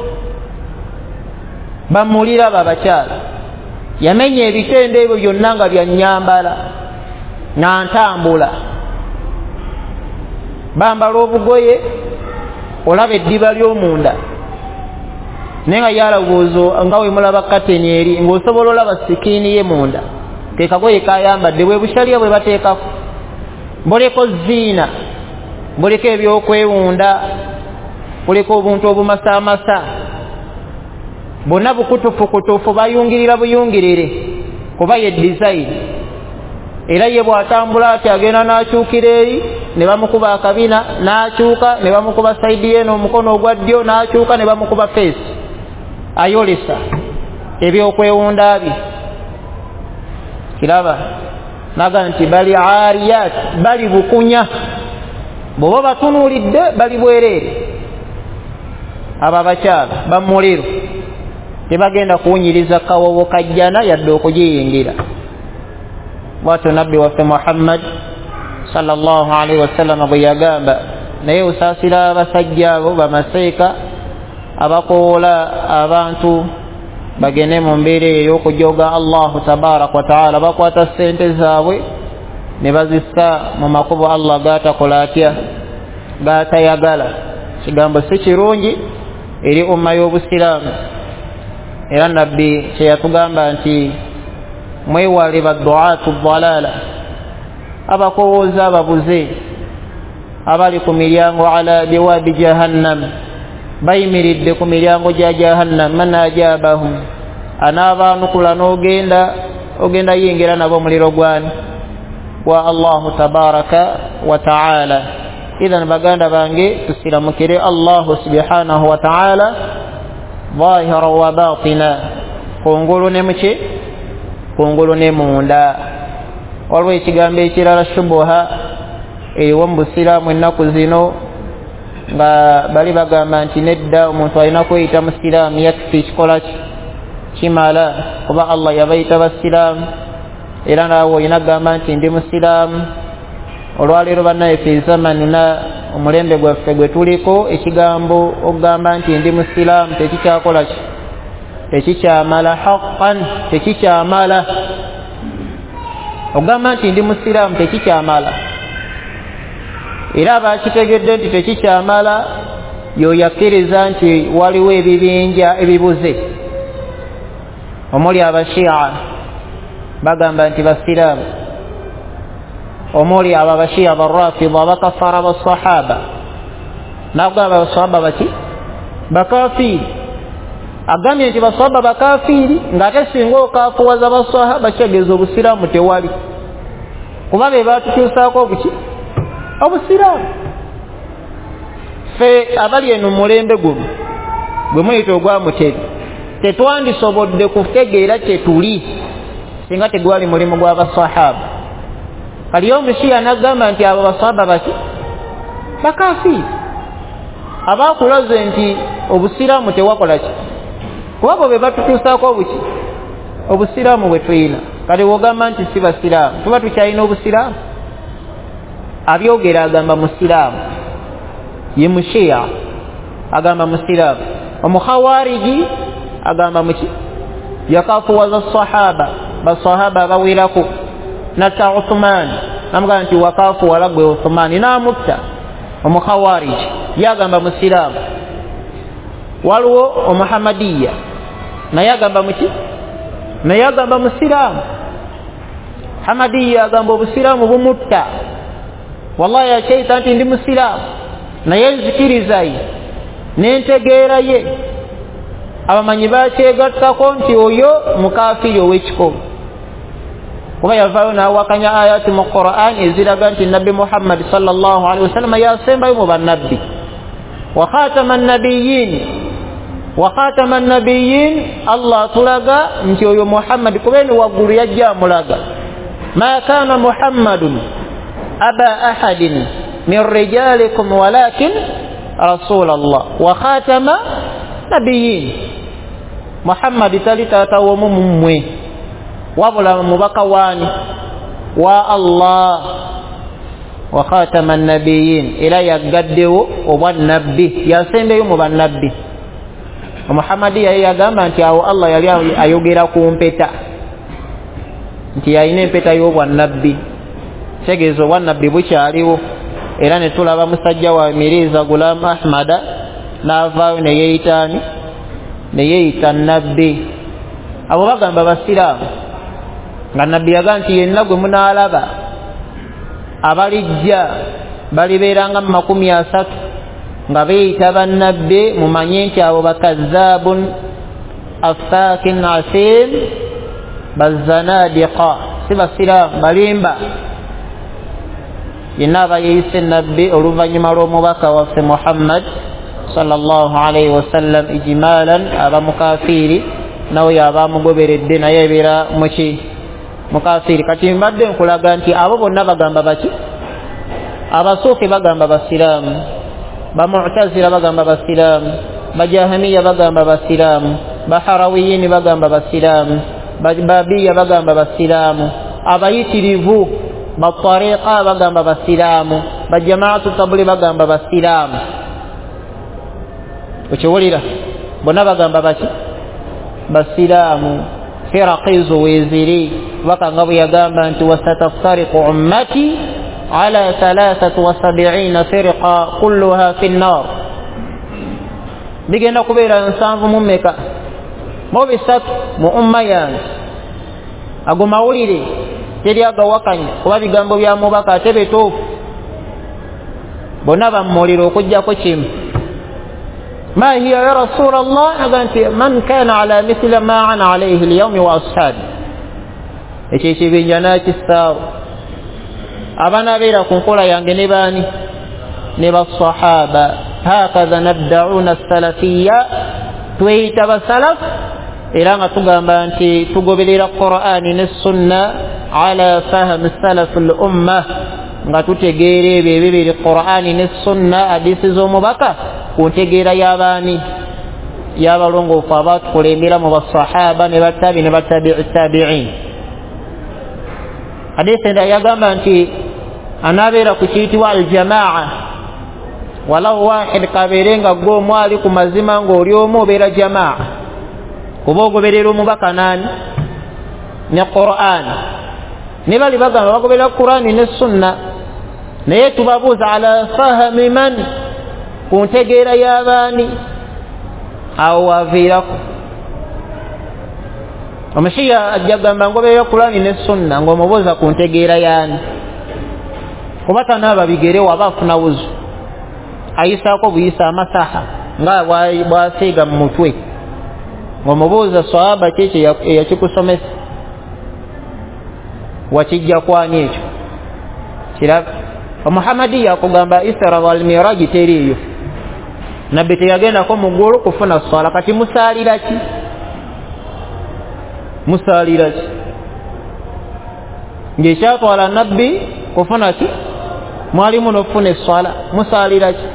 bamulira babakyala yamenya ebitendo ebyo byonna nga byanyambala nga ntambula bambala obugoye olaba eddiba ly'omunda naye nga yalowoozo nga wemulaba kateni eri ng'osobola olaba sikiini ye munda ke kagoye kayambadde bwe busyalya bwe bateekako mboleko ziina mboleko ebyokwewunda buliko obuntu obumasaamasa bonna bukutufukutufu bayungirira buyungirire kuba ye design era ye bw'atambula ati agenda n'akyukira eri ne bamukuba akabina n'akyuka ne bamukuba sayidi ye n'omukono ogwa ddyo n'akyuka ne bamukuba feesi ayolesa ebyokwewunda bye kiraba naga nti bali ariyat bali bukunya boba batunulidde bali bwereere aba bakyala bamuliro tebagenda kuwunyiriza kawowo kajjana yadde okugiyingira bwatyo nabbi waffe Muhammad sallallahu alaihi wasallam bwe yagamba naye osaasira abasajja abo bamaseeka abakoola abantu bagende mu mbeera ey'okujoga Allahu tabaraka wa taala bakwata ssente zaabwe ne bazissa mu makubo Allah gatakola atya gatayagala kigambo si kirungi eri umma y'obusiraamu era nabbi kyeyatugamba nti mwewale badduatu dhalala abakowooza ababuze abali ku miryango ala biwaabi jahannam bayimiridde ku miryango gya jahannam man ajabahum anaabaanukula n'ogenda ogenda yingira nabo muliro gwani wa Allahu tabaraka wa taala idhan baganda bange tusiramukire Allahu subhanahu wa taala zahira wa batina kungulu ne muki kungulu ne munda waliwo ekigambo ekirala shubuha eyo mu busiraamu ennaku zino nga bali bagamba nti nedda omuntu alina kweyita musiraamu yakfi kikola kimala kuba Allah yabayita basiraamu era naawe olina kugamba nti ndi musiraamu olwaleero bannaye fi zamanina omulembe gwaffe gwe tuliko ekigambo okugamba nti ndi musiraamu tekikyakola ki tekikyamala haqqan tekikyamala okugamba nti ndi musiraamu tekikyamala era bakitegedde nti tekikyamala yoyakkiriza nti waliwo ebibinja ebibuze omuli abashia bagamba nti basiraamu omuli abo abashia abarafida abakafara basahaba nagamba basahaba baki bakafiiri agambye nti basahaba bakafiiri ng'ate singa okafuwaza basahaba kitegeeza obusiraamu tewali kuba be batukyusaako obuki obusiraamu fe abali eno mulembe guno gwe muyita ogwamuteri tetwandisobodde kutegeera kyetuli singa tegwali mulimu gw'abasahaba kali omushiya nagamba nti abo basahaba baki bakafiiri abakulaze nti obusiraamu tewakola ki kuba bo be batutuusaako obuki obusiraamu bwe tuyina kale wogamba nti si basiraamu tuba tukyalina obusiraamu abyogera agamba musiraamu ye mushiya agamba musiraamu omukhawariji agamba muki yakafuwaza sahaba basahaba abawirako natta Uthman namugamba nti wakafuwala gwe Uthman namutta omukhawariji yagamba musiraamu waliwo omuhamadiya naye agamba muki naye agamba musiraamu hamadiya agamba obusiraamu bumutta wallahi yakyeita nti ndi musiraamu naye nzikiriza ye n'entegeera ye abamanyi bakyegattako nti oyo mukafiri ow'ekikomo kuba yavaayo n'awakanya ayati mu Qur'an eziraga nti nabbi Muhammad sallallahu alaihi wasallam yasembayo mu bannabbi wa khatama an-nabiyyin wa khatama an-nabiyyin Allah tulaga nti oyo Muhammad kubeni waggulu yajja amulaga ma kana Muhammadun aba ahadin min rijalikum walakin rasulallah wa khatama nabiyyin Muhammad tali tata womu mumwe wabula mubaka wani wa Allah wa khatama an-nabiyyin ila yagaddewo obwa nabbi yasembeyo mu bannabbi Muhammad yagamba nti awo Allah yali ayogera ku mpeta nti yalina empeta y'obwa nabbi tegeeza obwa nabbi bukyaliwo era ne tulaba musajja wa Miriza Gulam Ahmada n'avaayo ne yeeyitaani ne yeeyita nabbi abo bagamba basiraamu nga nabbi yagamba nti yenna gwe munaalaba abalijja balibeeranga mu makumi asatu nga beeyita bannabbi mumanye nti abo bakazzaabun affaakin asim bazanadiqa si basiraamu balimba yenna aba yeeyise nabbi oluvannyuma lw'omubaka waffe Muhammad sallallahu alaihi wasallam ijmalan aba mukafiiri nawe yaba mugoberedde naye ebera muki mukafiri. Kati mbadde nkulaga nti abo bonna bagamba baki? Abasuufi bagamba basiraamu, bamu'tazila bagamba basiraamu, bajahamiya bagamba basiraamu, baharawiyin bagamba basiraamu, babiya bagamba basiraamu, abayitirivu batariqa bagamba basiraamu, bajamaatu tabli bagamba basiraamu. Ukiwulira bonna bagamba baki? Basiraamu. Firaqizo weziri bakanga bwe yagamba nti wasataftariqu ummati ala thalathati wa sab'ina firqa kulluha fi an-nar. Bigenda kubeera nsanvu mu meka mu bisatu mu umma yange. Ago mawulire teri agawakanya kuba bigambo bya mubaka ate betuufu. Bonna bammulira okujjako kimu. ما هي يا رسول الله؟ أنت من كان على مثل ما أنا عليه اليوم وأصحابي. إيش بين جنات الساو أبانا بيركم قولا ينجنباني نبى الصحابة هكذا نبدعون السلفية تويت بالسلف إلى أن تقام أنت تقبل القرآن السنة على فهم السلف الأمة nga tutegeere bebebere Qur'ani ne sunna hadisi zo mubaka kuntegeera yabani yabalongofu abatukulembera mu basahaba ne batabi ne batabi'i tabi'in. Hadisi nda yagamba nti anabeera ku kiyitibwa aljamaa walau wahid kaberenga gwo mwali ku mazima ng'oli omu obeera jamaa kuba ogoberera omubaka nani ne Qur'an ne bali bagamba bagoberera Qur'ani ne sunna naye tubabuuza ala fahami man kuntegeera y'abaani awo waviirako. Omushiya ajja gamba ngoberera Qur'ani ne sunna ng'omubuuza kuntegeera y'ani kuba tanaaba bigere waba afuna wuzu ayisaako buyisa amasaha nga bwasiiga mu mutwe ng'omubuuza sahaba kyekyo eyakikusomesa wakijja kwani ekyo kiraba. Muhammadi yakugamba Isra wal Miraj teriyo nabbi teyagendako mu ggulu kufuna swala. Kati musaalira ki? Musaalira ki ng'ekyatwala nabbi kufuna ki? Mwalimu n'okufuna esswala musaalira ki?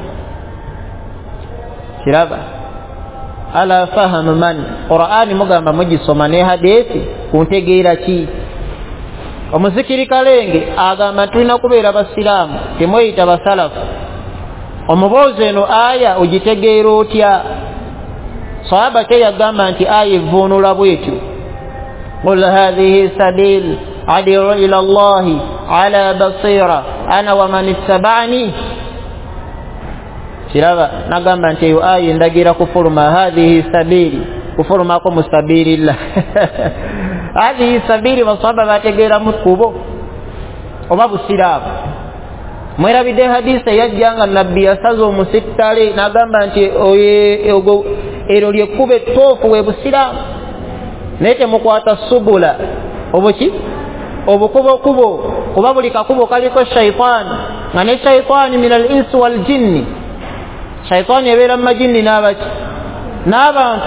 Kiraba. Ala faham man Qur'ani mugamba mugisoma ne hadithi kuntegeera ki? Omuzikiri kalenge agamba tulina kubeera basiraamu temweyita basalafu. Omuboozi eno aya ogitegeera otya? Sahaba ke yagamba nti aya evvuunula bwetyo qul hadhihi sabil ad'u ila allahi ala basira ana wa man ittaba'ani. Kiraba nagamba nti eyo aya endagira kufuluma hadhihi sabili kufulumako musabilillah hadhihi sabili basahaba bategeera mukubo oba busiraamu. Mwerabidde hadisi yajjanga nabbi yasaza omusittale nagamba nti ero lyekkuba ettoofu we busiraamu naye temukwata subula obuki obukubokubo kuba buli kakubo kaliko shayitaani nga ne shayitaani min al insi wal jinni. Shayitaani ebeera mu majinni n'abaki n'abantu.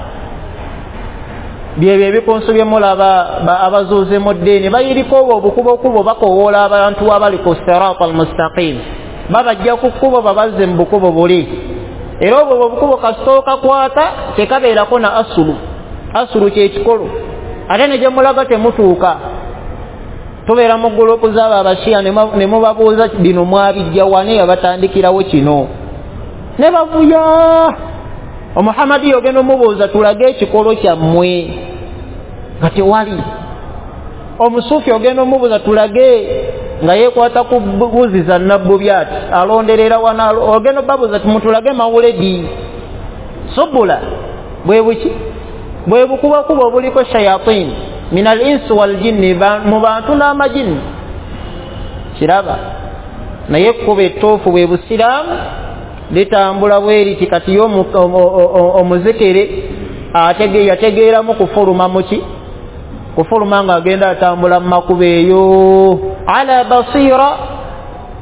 Byebyo ebikunsu bye mulaba abazuuze mu ddiini bayiriko obwo obukubokubo bakowoola abantu abali ku siraata almustaqim babajja ku kkubo babazze mu bukubo buli. Era obwo obukubo kasooka kwata tekabeerako na asulu. Asulu kyekikolo ate ne gye mulaga temutuuka. Tubeera mu gurupu z'abo abashiya ne mubabuuza bino mwabijja wane yabatandikirawo kino ne bavuya. Omuhammadi ogenda omubuuza tulage ekikolo kyammwe nga tewali. Omusuufi ogenda omubuuza tulage nga yeekwata ku buuzi za nabbu byati alonderera wana ogenda babuuza timutulage mawuledi. Subula bwe buki bwe bukubakuba obuliko shayatin min al insi wal jinni mu bantu n'amajinni. Kiraba naye ekkuba ettoofu bwe busiraamu litambula bweriti. Kati yo omuzekere yategeeramu kufuluma muki kufuluma nga agenda atambula mu makubo eyo ala basira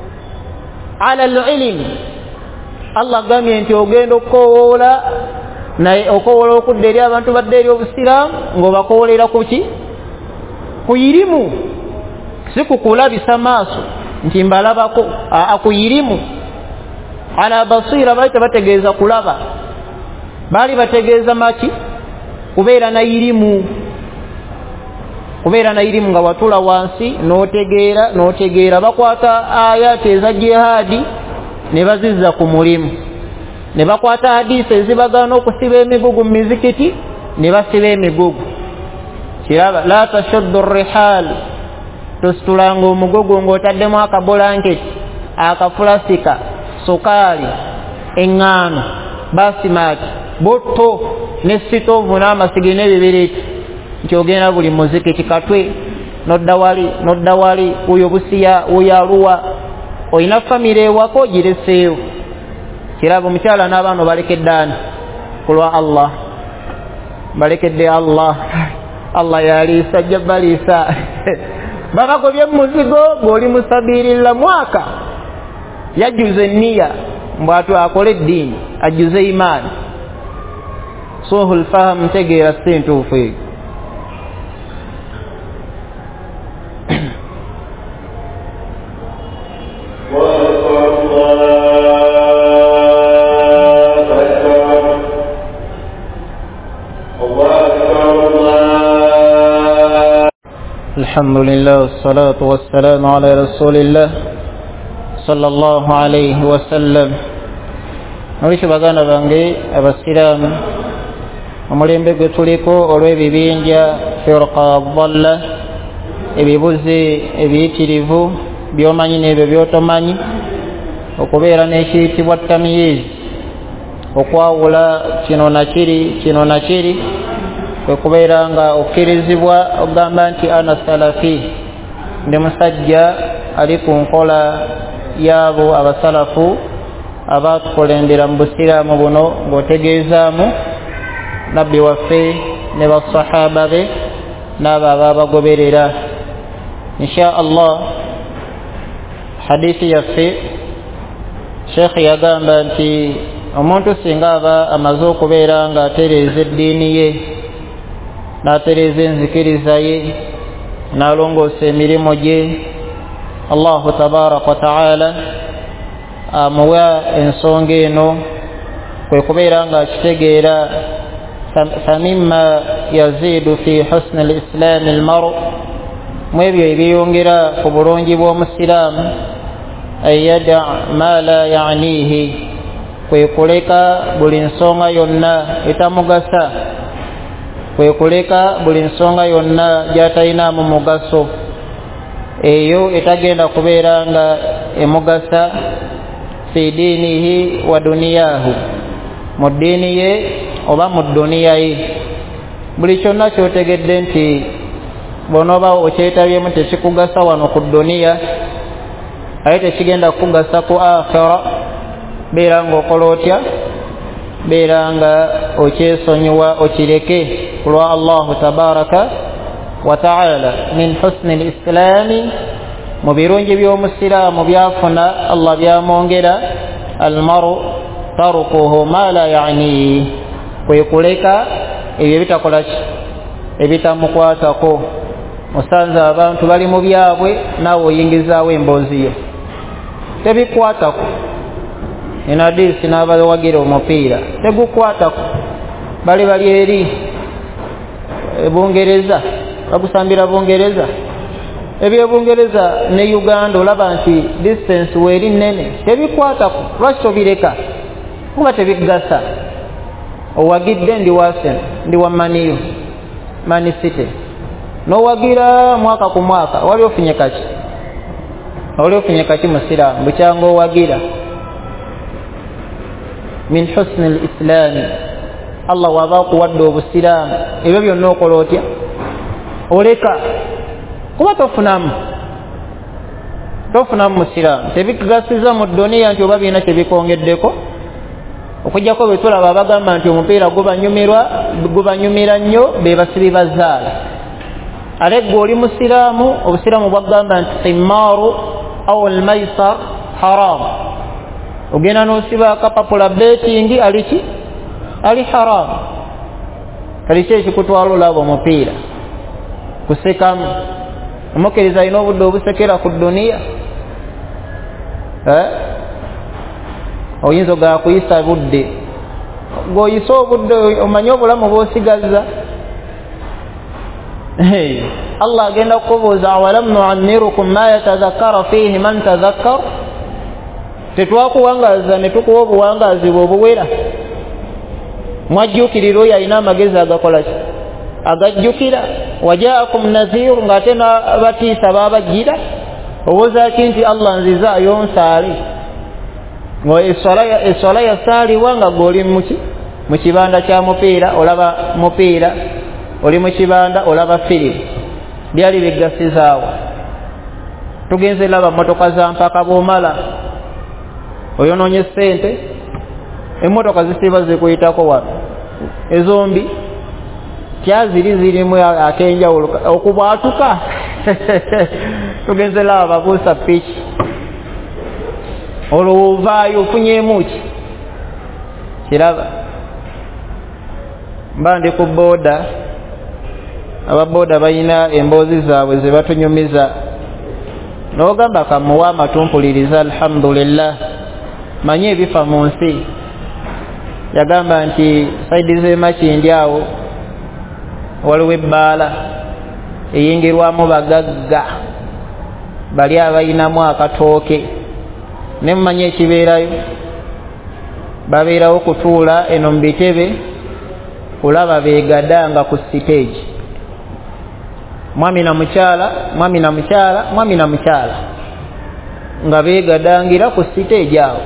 ala al-ilm. Allah agambye nti ogenda okukowoola naye okowola okudda eri abantu badde eri obusiraamu ng'obakowolera ku ki? Ku irimu, si kukulabisa maaso nti mbalabako, aa ku irimu. Ala basira bali tebategeeza kulaba, bali bategeeza maki? Kubeera na irimu, kubeera na irimu nga watula wansi n'otegeera n'otegeera. Bakwata ayati eza jihadi ne bazizza ku mulimu, ne bakwata hadisi ezibagana okusiba emigugu mu mizikiti ne basiba emigugu. Kiraba la tashuddu rihal, tositulanga omugugu ng'otaddemu akabulanketi, akafulasika, sukaali, eŋŋaano, basimaati, butto ne sitoovu n'amasigi n'ebibiriti, nti ogenda buli muzikiti katwe nodda wali nodda wali, uyo busiya uyo aluwa, olina famire ewako gireseewo. Kiraba omukyala n'abaana balekedde ani? Ku lwa Allah, balekedde Allah. Allah yaliisa ajja baliisa babagobye muzigo ng'oli musabiirilla mwaka. Yajjuza enniya mbwatu akole eddiini, ajjuze imaani. Suhul faham, ntegeera si ntuufu eyo. الحمد لله والصلاة والسلام على رسول الله صلى الله عليه وسلم. Nolicho baganda bange abasiraamu, omulembe gwe tuliko olw'ebibinja firqa dhalla, ebibuzi ebiyitirivu by'omanyi n'ebyo by'otomanyi, okubeera n'ekiyitibwa tamyiz, okwawula kino na kiri kino na kiri, kwe kubeera nga okkirizibwa ogamba nti ana salafi, ndi musajja ali ku nkola yaabo abasalafu abatukulembera mu busiraamu buno, ng'otegeezaamu nabbi waffe ne basahaba be n'abo abaabagoberera. insha Allah hadithi yaffe Sheikh yagamba nti omuntu singa aba amaze okubeera nga atereeza eddiini ye, n'atereeza enzikiriza ye, n'alongoosa emirimu gye, Allahu tabaraka wa ta'ala amuwa ensonga eno, kwe kubeera nga akitegeera famimma yaziidu fi husni al-islaami al-maru, mu ebyo ebyeyongera ku bulungi bw'omusiraamu, an yada ma la ya'niihi, kwe kuleka buli nsonga yonna etamugasa, kwe kuleka buli nsonga yonna gy'atalinaamu mugaso, eyo etagenda kubeera nga emugasa fi diinihi wa duniyaahu, mu ddiini ye oba mu duniya ye. Buli kyonna ky'otegedde nti bw'onooba okyetabyemu tekikugasa wano ku duniya, aye tekigenda kukugasa ku akhira, beera ng'okola otya? Beera nga okyesonyiwa, okireke ku lwa Allahu tabaraka wa ta'ala. Min husni al-islaami, mu birungi by'omusiraamu byafuna Allah byamwongera, almaru tarukuhu ma la ya'ni, kwe kuleka ebyo ebitakola ki? Ebitamukwatako. Osanze abantu bali mu byabwe, naawe oyingizaawo emboozi yo, tebikwatako. Eno hadisi n'abawagira omupiira tegukwatako, bali bali eri Bungereza, bagusambira Bungereza. Ebyobungereza ne Uganda olaba nti distance weeri nnene, tebikwatako. Lwaki tobireka? Kuba tebigasa. Owagidde ndi wa Arsenal, ndi wa Maniyo, Man City, n'owagira mwaka ku mwaka, wali ofunye kaki? Wali ofunye kaki musiraamu? Bukyanga owagira. Min husni al-islaami, Allah waba okuwadde obusiraamu, ebyo byonna okola otya? Oleka. Kuba tofunamu tofunamu musiraamu, tebikugasiza mu duniya nti oba birina kyebikongeddeko, okujjako bwe tulaba abagamba nti omupiira gubanyumirwa gubanyumira nnyo be basibi bazaala. Ale gwe oli musiraamu, obusiraamu bwagamba nti qimaaru au al-maisar haram. Ogenda n'osiba akapapula betingi aliki ali haram kali kye kutwala olaba omupiira kusekamu omukiriza ino obudde obusekera ku dunia eh oyinza ga kuyisa budde goyisa obudde omanyi obulamu bwosigaza hey Allah agenda kubuuza awalam nu'ammirukum ma yatadhakkara fihi man tadhakkar tetwakuwangaza ne tukuwa obuwangazi bwobuwera mwajjukirira oyo alina amagezi agakola agajjukira wajaakum nadhiru ngate n'abatiisa babajjira obuuza ki nti Allah nziza ayonsaali eswala yasaaliwa nga goli muki mu kibanda kya mupiira olaba mupiira oli mu kibanda olaba firimu byali bigasizaawo tugenze laba motoka za mpaka bwomala oyonoonye ssente emmotoka zisiba zikuyitako wano ezombi kyaziri zirimu akenjawulo okubwatuka tugenze laba babuusa piki olwo ovaayo ofunyemu ki kiraba mba ndi ku booda ababoda balina emboozi zaabwe ze batunyumiza n'ogamba kamuwa amatumpuliriza alhamdulillah manyi ebifa mu nsi yagamba nti saidi z'emakindi awo waliwo ebbaala eyingirwamu bagagga bali abayinamu akatooke ne mumanyi ekibeerayo babeerawo kutuula eno mu bitebe kulaba beegadanga ku siteegi mwami na mukyala mwami na mukyala mwami na mukyala nga beegadangira ku siteegi awo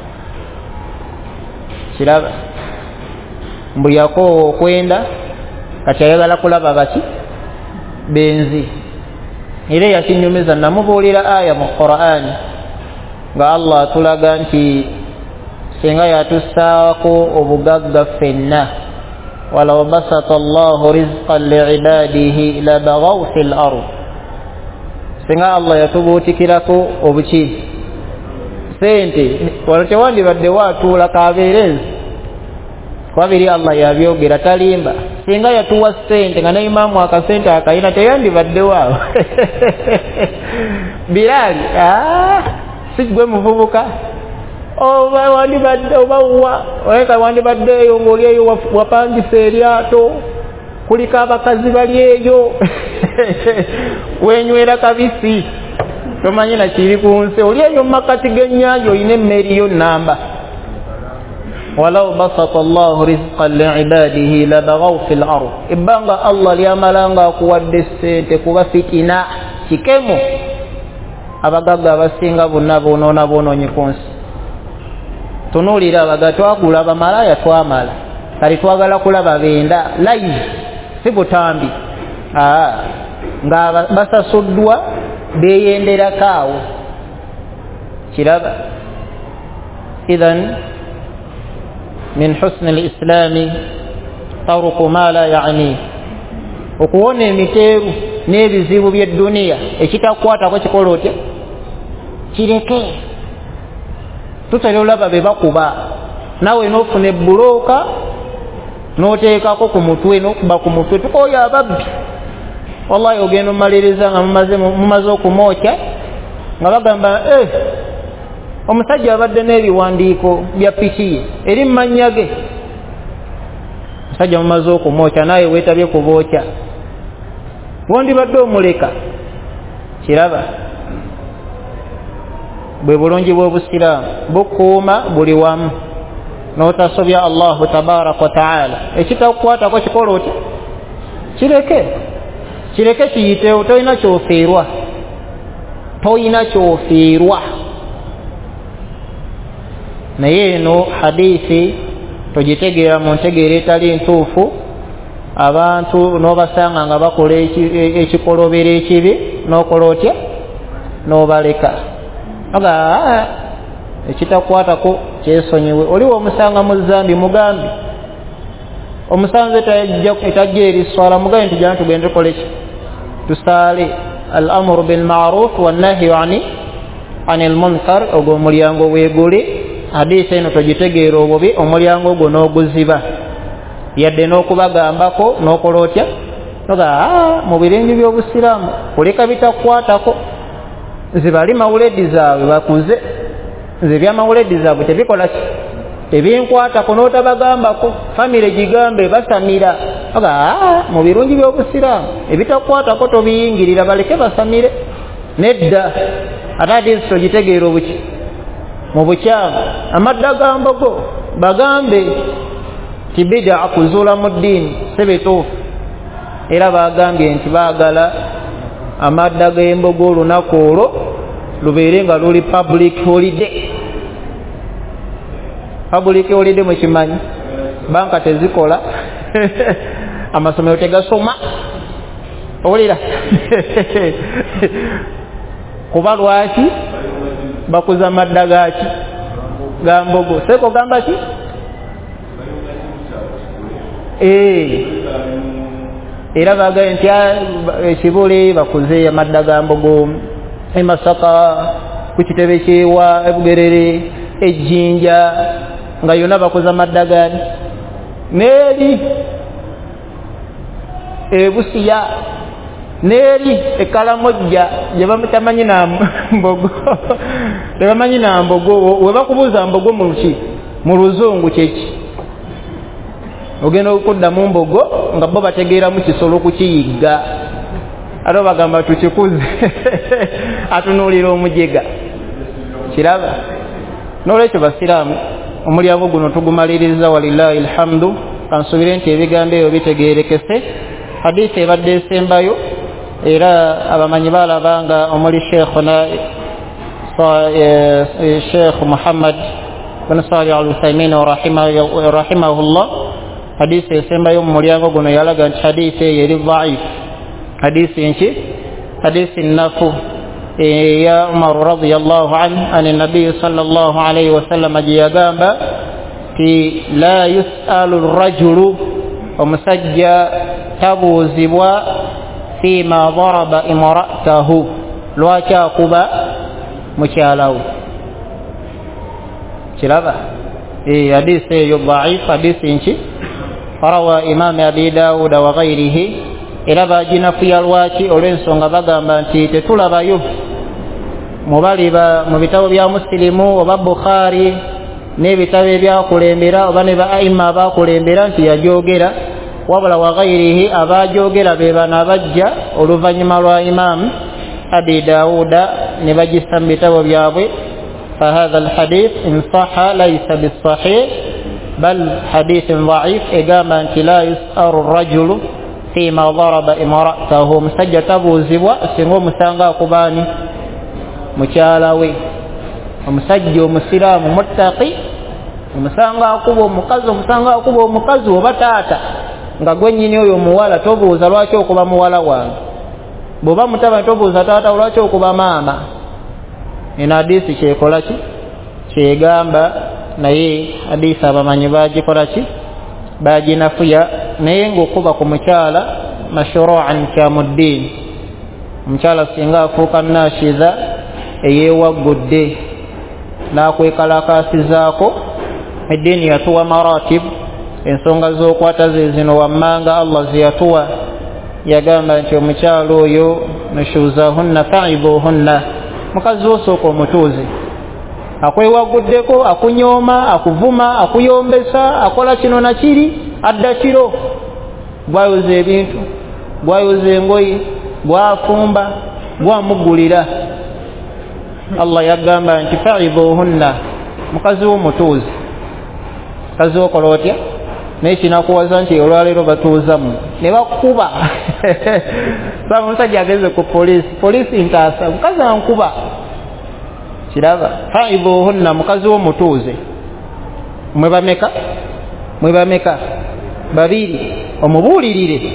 kiraba mbuyako okwenda kati ayagala kulaba baki benzi era yakinyumiza namubuulira aya mu Qur'ani nga Allah atulaga nti singa yatussaako obugagga ffenna walaw basata Allahu rizqan li'ibadihi labaghaw fil ard singa Allah yatubuutikirako obuki sente wala tewandibadde waatuula kabeerezi kwabiri Allah yabyogera talimba singa yatuwa sente nga neimamu akasente akayina teyandibadde waawo Bilali ah sigwe muvubuka oba wandibadde oba wa oleka wandibadde eyo ng'oli eyo wapangisa eryato kuliko abakazi bali eyo wenywera kabisi tomanyi na kiri ku nsi oli eyo mu makati g'ennyanja olina emmeri yo namba walaw basata Allahu rizqan li'ibadihi labaghaw fil ard ibanga Allah lyamalanga akuwadde ssente kuba fitina kikemu abagagga abasinga bonna bonoona bonoonye ku nsi tunuulira abaga twagula abamalaya twamala kali twagala kulaba benda live si butambi aa nga basasuddwa beeyenderako awo kiraba idhan min husni al-islami taruku ma la ya'ni okuwona emiteeru n'ebizibu by'edduniya ekitakwatako kikola otya kireke tutera olaba be bakuba nawe n'ofuna ebbulooka n'oteekako ku mutwe n'okuba ku mutwe tukoyo ababbi wallahi ogenda omumaliriza nga mumaze mumaze okumwokya nga bagamba eh omusajja abadde n'ebiwandiiko bya piki ye eri mu mannya ge omusajja mumaze okumwokya naye weetabye ku bookya wandibadde omuleka kiraba bwe bulungi bw'obusiraamu bukuuma buli wamu n'otasobya Allahu tabaraka wa ta'ala ekitakukwatako kikola otya kireke kireke kiyiteewo tolina kyofiirwa tolina kyofiirwa naye eno hadiisi togitegeera mu ntegeera etali ntuufu abantu n'obasanga nga bakola ekikolobero ekibi n'okola otya n'obaleka aga ekitakwatako kyesonyiwe oliwo omusanga mu zambi mugambi omusanze etajja eri swala mugabe nti jana tugende tukole ki tusaale al-amru bil ma'ruf wan nahyu ani anil munkar ogwo omulyango weegule hadiisi eno togitegeera obubi omulyango ogwo n'oguziba yadde n'okubagambako n'okola otya noga mu birengi by'obusiraamu oleka bitakwatako nze bali mawuledi zaabwe bakuze nze byamawuledi zaabwe tebikola ki tebinkwatako n'otabagambako famire gigambe basamira noga mu birungi by'obusiraamu ebitakwatako tobiyingirira baleke basamire nedda ate hadiisi togitegeera obuki mu bukyamu amadda ga mbogo bagambe ti bid'a kuzuula mu ddiini sebituufu era bagambye nti baagala amadda g'embogo olunaku olwo lubeere nga luli public holiday. Public holiday mukimanyi banka tezikola amasomero tegasoma owulira kuba lwaki bakuza amadda gaki ga mbogo seko gamba ki eh era bagaye nti ekibule bakuze amadda ga mbogo e Masaka ku kitebe kyewa e Bugerere e Jinja nga yona bakuza amadda gani neri e Busiya neri e Kalamojja je bamutamanyi na mbogo tebamanyi na mbogo we bakubuza mbogo mu luki mu luzungu kyeki ogenda okudda mu mbogo nga bo bategeera mu kisolo kukiyigga alo bagamba tukikuze atunuulira omujega kiraba n'olwekyo basiraamu omulyango guno tugumaliriza walillahi alhamdu kansubire nti ebigambo ebyo bitegeerekese hadiisi ebadde esembayo era abamanyi balabanga omuli sheikhuna Sheikh Muhammad bin Salih al-Uthaymin rahimahullah hadiisi esembayo mu mulyango guno yalaga nti hadiisi eyo eri dhaif hadiisi nki hadiisi nafu ya Umar radiyallahu anhu an an-nabiy sallallahu alayhi wa sallam ajiyagamba ti la yus'alu ar-rajulu omusajja tabuuzibwa fima daraba imra'atahu lwaki akuba mukyalawo kiraba eh hadiisi eyo dhaif hadiisi nki rawa imam abi daud wa ghayrihi era bajinafuya lwaki olw'ensonga bagamba nti tetulabayo mubali ba mu bitabo bya Muslimu oba Bukhari n'ebitabo ebyakulembera oba ne ba aima bakulembera nti yajogera wabula wa ghayrihi abajogera be bana bajja oluvannyuma lwa imam abi dauda ne bajisa mu bitabo byabwe فهذا الحديث إن صح ليس بالصحيح بل حديث ضعيف إقاما أنت لا يسأل الرجل فيما ضرب امرأته مسجة تبوزوا سنغو مسانغا قباني مشالاوي ومسجة مسلام متقي ومسانغا قبو مقزو مسانغا قبو مقزو وبتاتا nga gwe nnyini oyo muwala tobuuza lwaki okuba muwala wange bw'oba mutabani tobuuza taata lwaki okuba maama eno hadiisi kyekola ki kyegamba naye hadiisi abamanyi bagikola ki baginafuya naye ng'okuba ku mukyala mashru'an kya mu ddiini omukyala singa afuuka nashiza eyeewaggudde n'akwekalakaasizaako eddiini yatuwa maratib ensonga z'okwata ze zino wammanga Allah zeyatuwa yagamba nti omukyala oyo nushuzahunna fa'ibuhunna mukazi osooka omutuuze akwewaguddeko akunyooma akuvuma akuyombesa akola kino na kiri adda kiro bwayoza ebintu bwayoza engoye bwafumba bwamugulira Allah yagamba nti fa'ibuhunna mukazi w'omutuuze mukazi okola otya naye kinakuwaza nti olwaleero batuuzamu ne bakuba saba omusajja ageze ku poliisi poliisi ntaasa mukazi ankuba kiraba fa'ibuhunna mukazi w'omutuuze mwe bameka mwe bameka babiri omubuulirire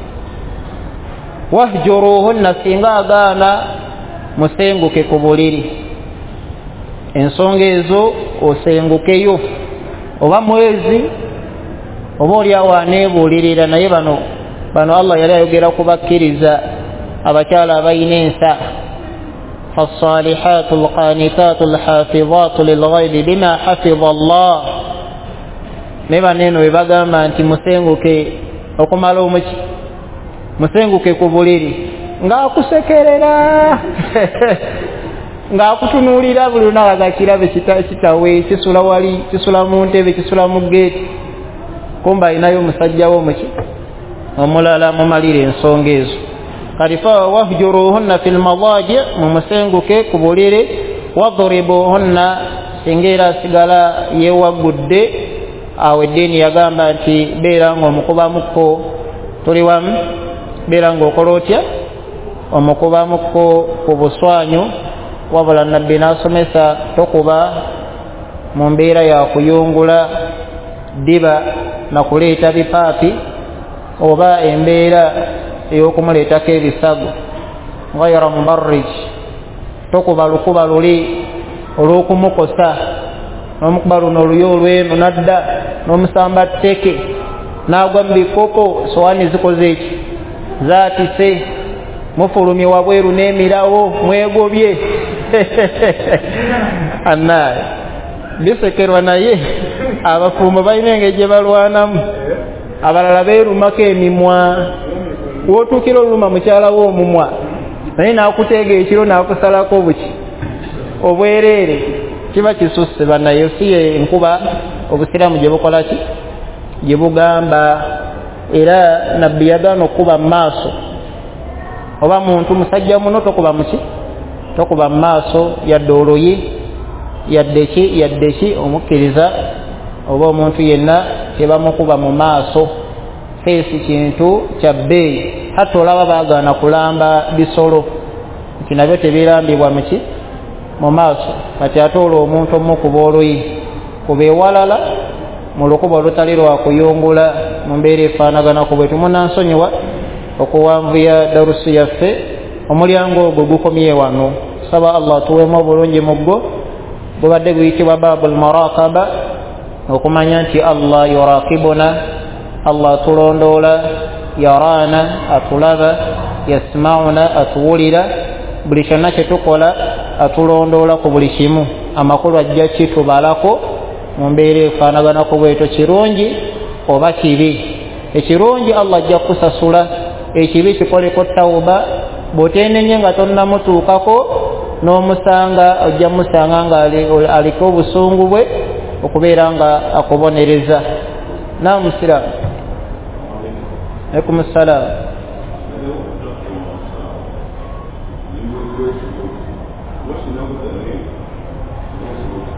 wahjuruhunna singa agaana musenguke ku buliri ensonga ezo osengukeyo oba mwezi oba oliawo aneebuulirira naye bano bano Allah yali ayogera kubakkiriza abakyala abalina ensa فالصالحات القانتات الحافظات للغيب بما حفظ الله ne baneno we bagamba nti musenguke okumala omuki musenguke ku buliri ng'akusekerera ng'akutunuulira buli lunaku kirabe kitawe kisula wali kisula mu ntebe kisula mu geeti kumba alinayo omusajja wo muki omulala mumalire ensonga ezo kati fa wahjuruhunna fil madaji mumusenguke ku buliri wadribuhunna singira sigala yewagudde awo eddiini yagamba nti beera ng'omukubamuko tuli wamu beera ng'okola otya omukubamuko ku buswanyu wabula nabbi n'asomesa tokuba mu mbeera ya kuyungula diba na kuleeta bipaapi oba embeera ey'okumuleetako ebisago ghayra mubarrij tokuba lukuba luli olw'okumukosa n'omukuba luno oluyo olw'eno nadda n'omusamba tteke n'agwa mu bikopo sowaani zikoze eki zaatise mufulumye wabweru n'emirawo mwegobye annaye bisekerwa naye abafumbo balina engeri gye balwanamu abalala beerumako emimwa wootuukira oluluma mukyala w'omumwa naye n'akuteega ekiro n'akusalako buki obwereere kiba kisusse bannaye si ye enkuba obusiraamu gye bukola ki gye bugamba era nabbi yagaana okukuba mu maaso oba muntu musajja muno tokuba muki tokuba mu maaso yadde oluyi yadde ki yadde ki omukkiriza oba omuntu yenna tebamukuba mu maaso feesi kintu kya bbeeyi hatta olaba baagaana kulamba bisolo nti nabyo tebirambibwa muki mu maaso kati ate olwo omuntu omukuba oluyi kuba ewalala mu lukuba olutali lwa kuyungula mu mbeera efaanagana ku bwe tumunansonyiwa okuwanvuya darusi yaffe omulyango ogwo gukomye wano saba allah tuweemu obulungi mu gwo gubadde guyitibwa baabul marakaba okumanya nti allah yurakibuna allah atulondoola yaraana atulaba yasmauna atuwulira buli kyonna kye tukola atulondoola ku buli kimu amakulu ajja kitubalako mu mbeera efaanaganako bwetyo kirungi oba kibi ekirungi allah ajja kusasula ekibi kikoleko tawuba bw'oteenenye nga tonnamutuukako n'omusanga ojja musanga nga aliko obusungu bwe okubeera nga akubonereza naamusiraamu alaikum salaam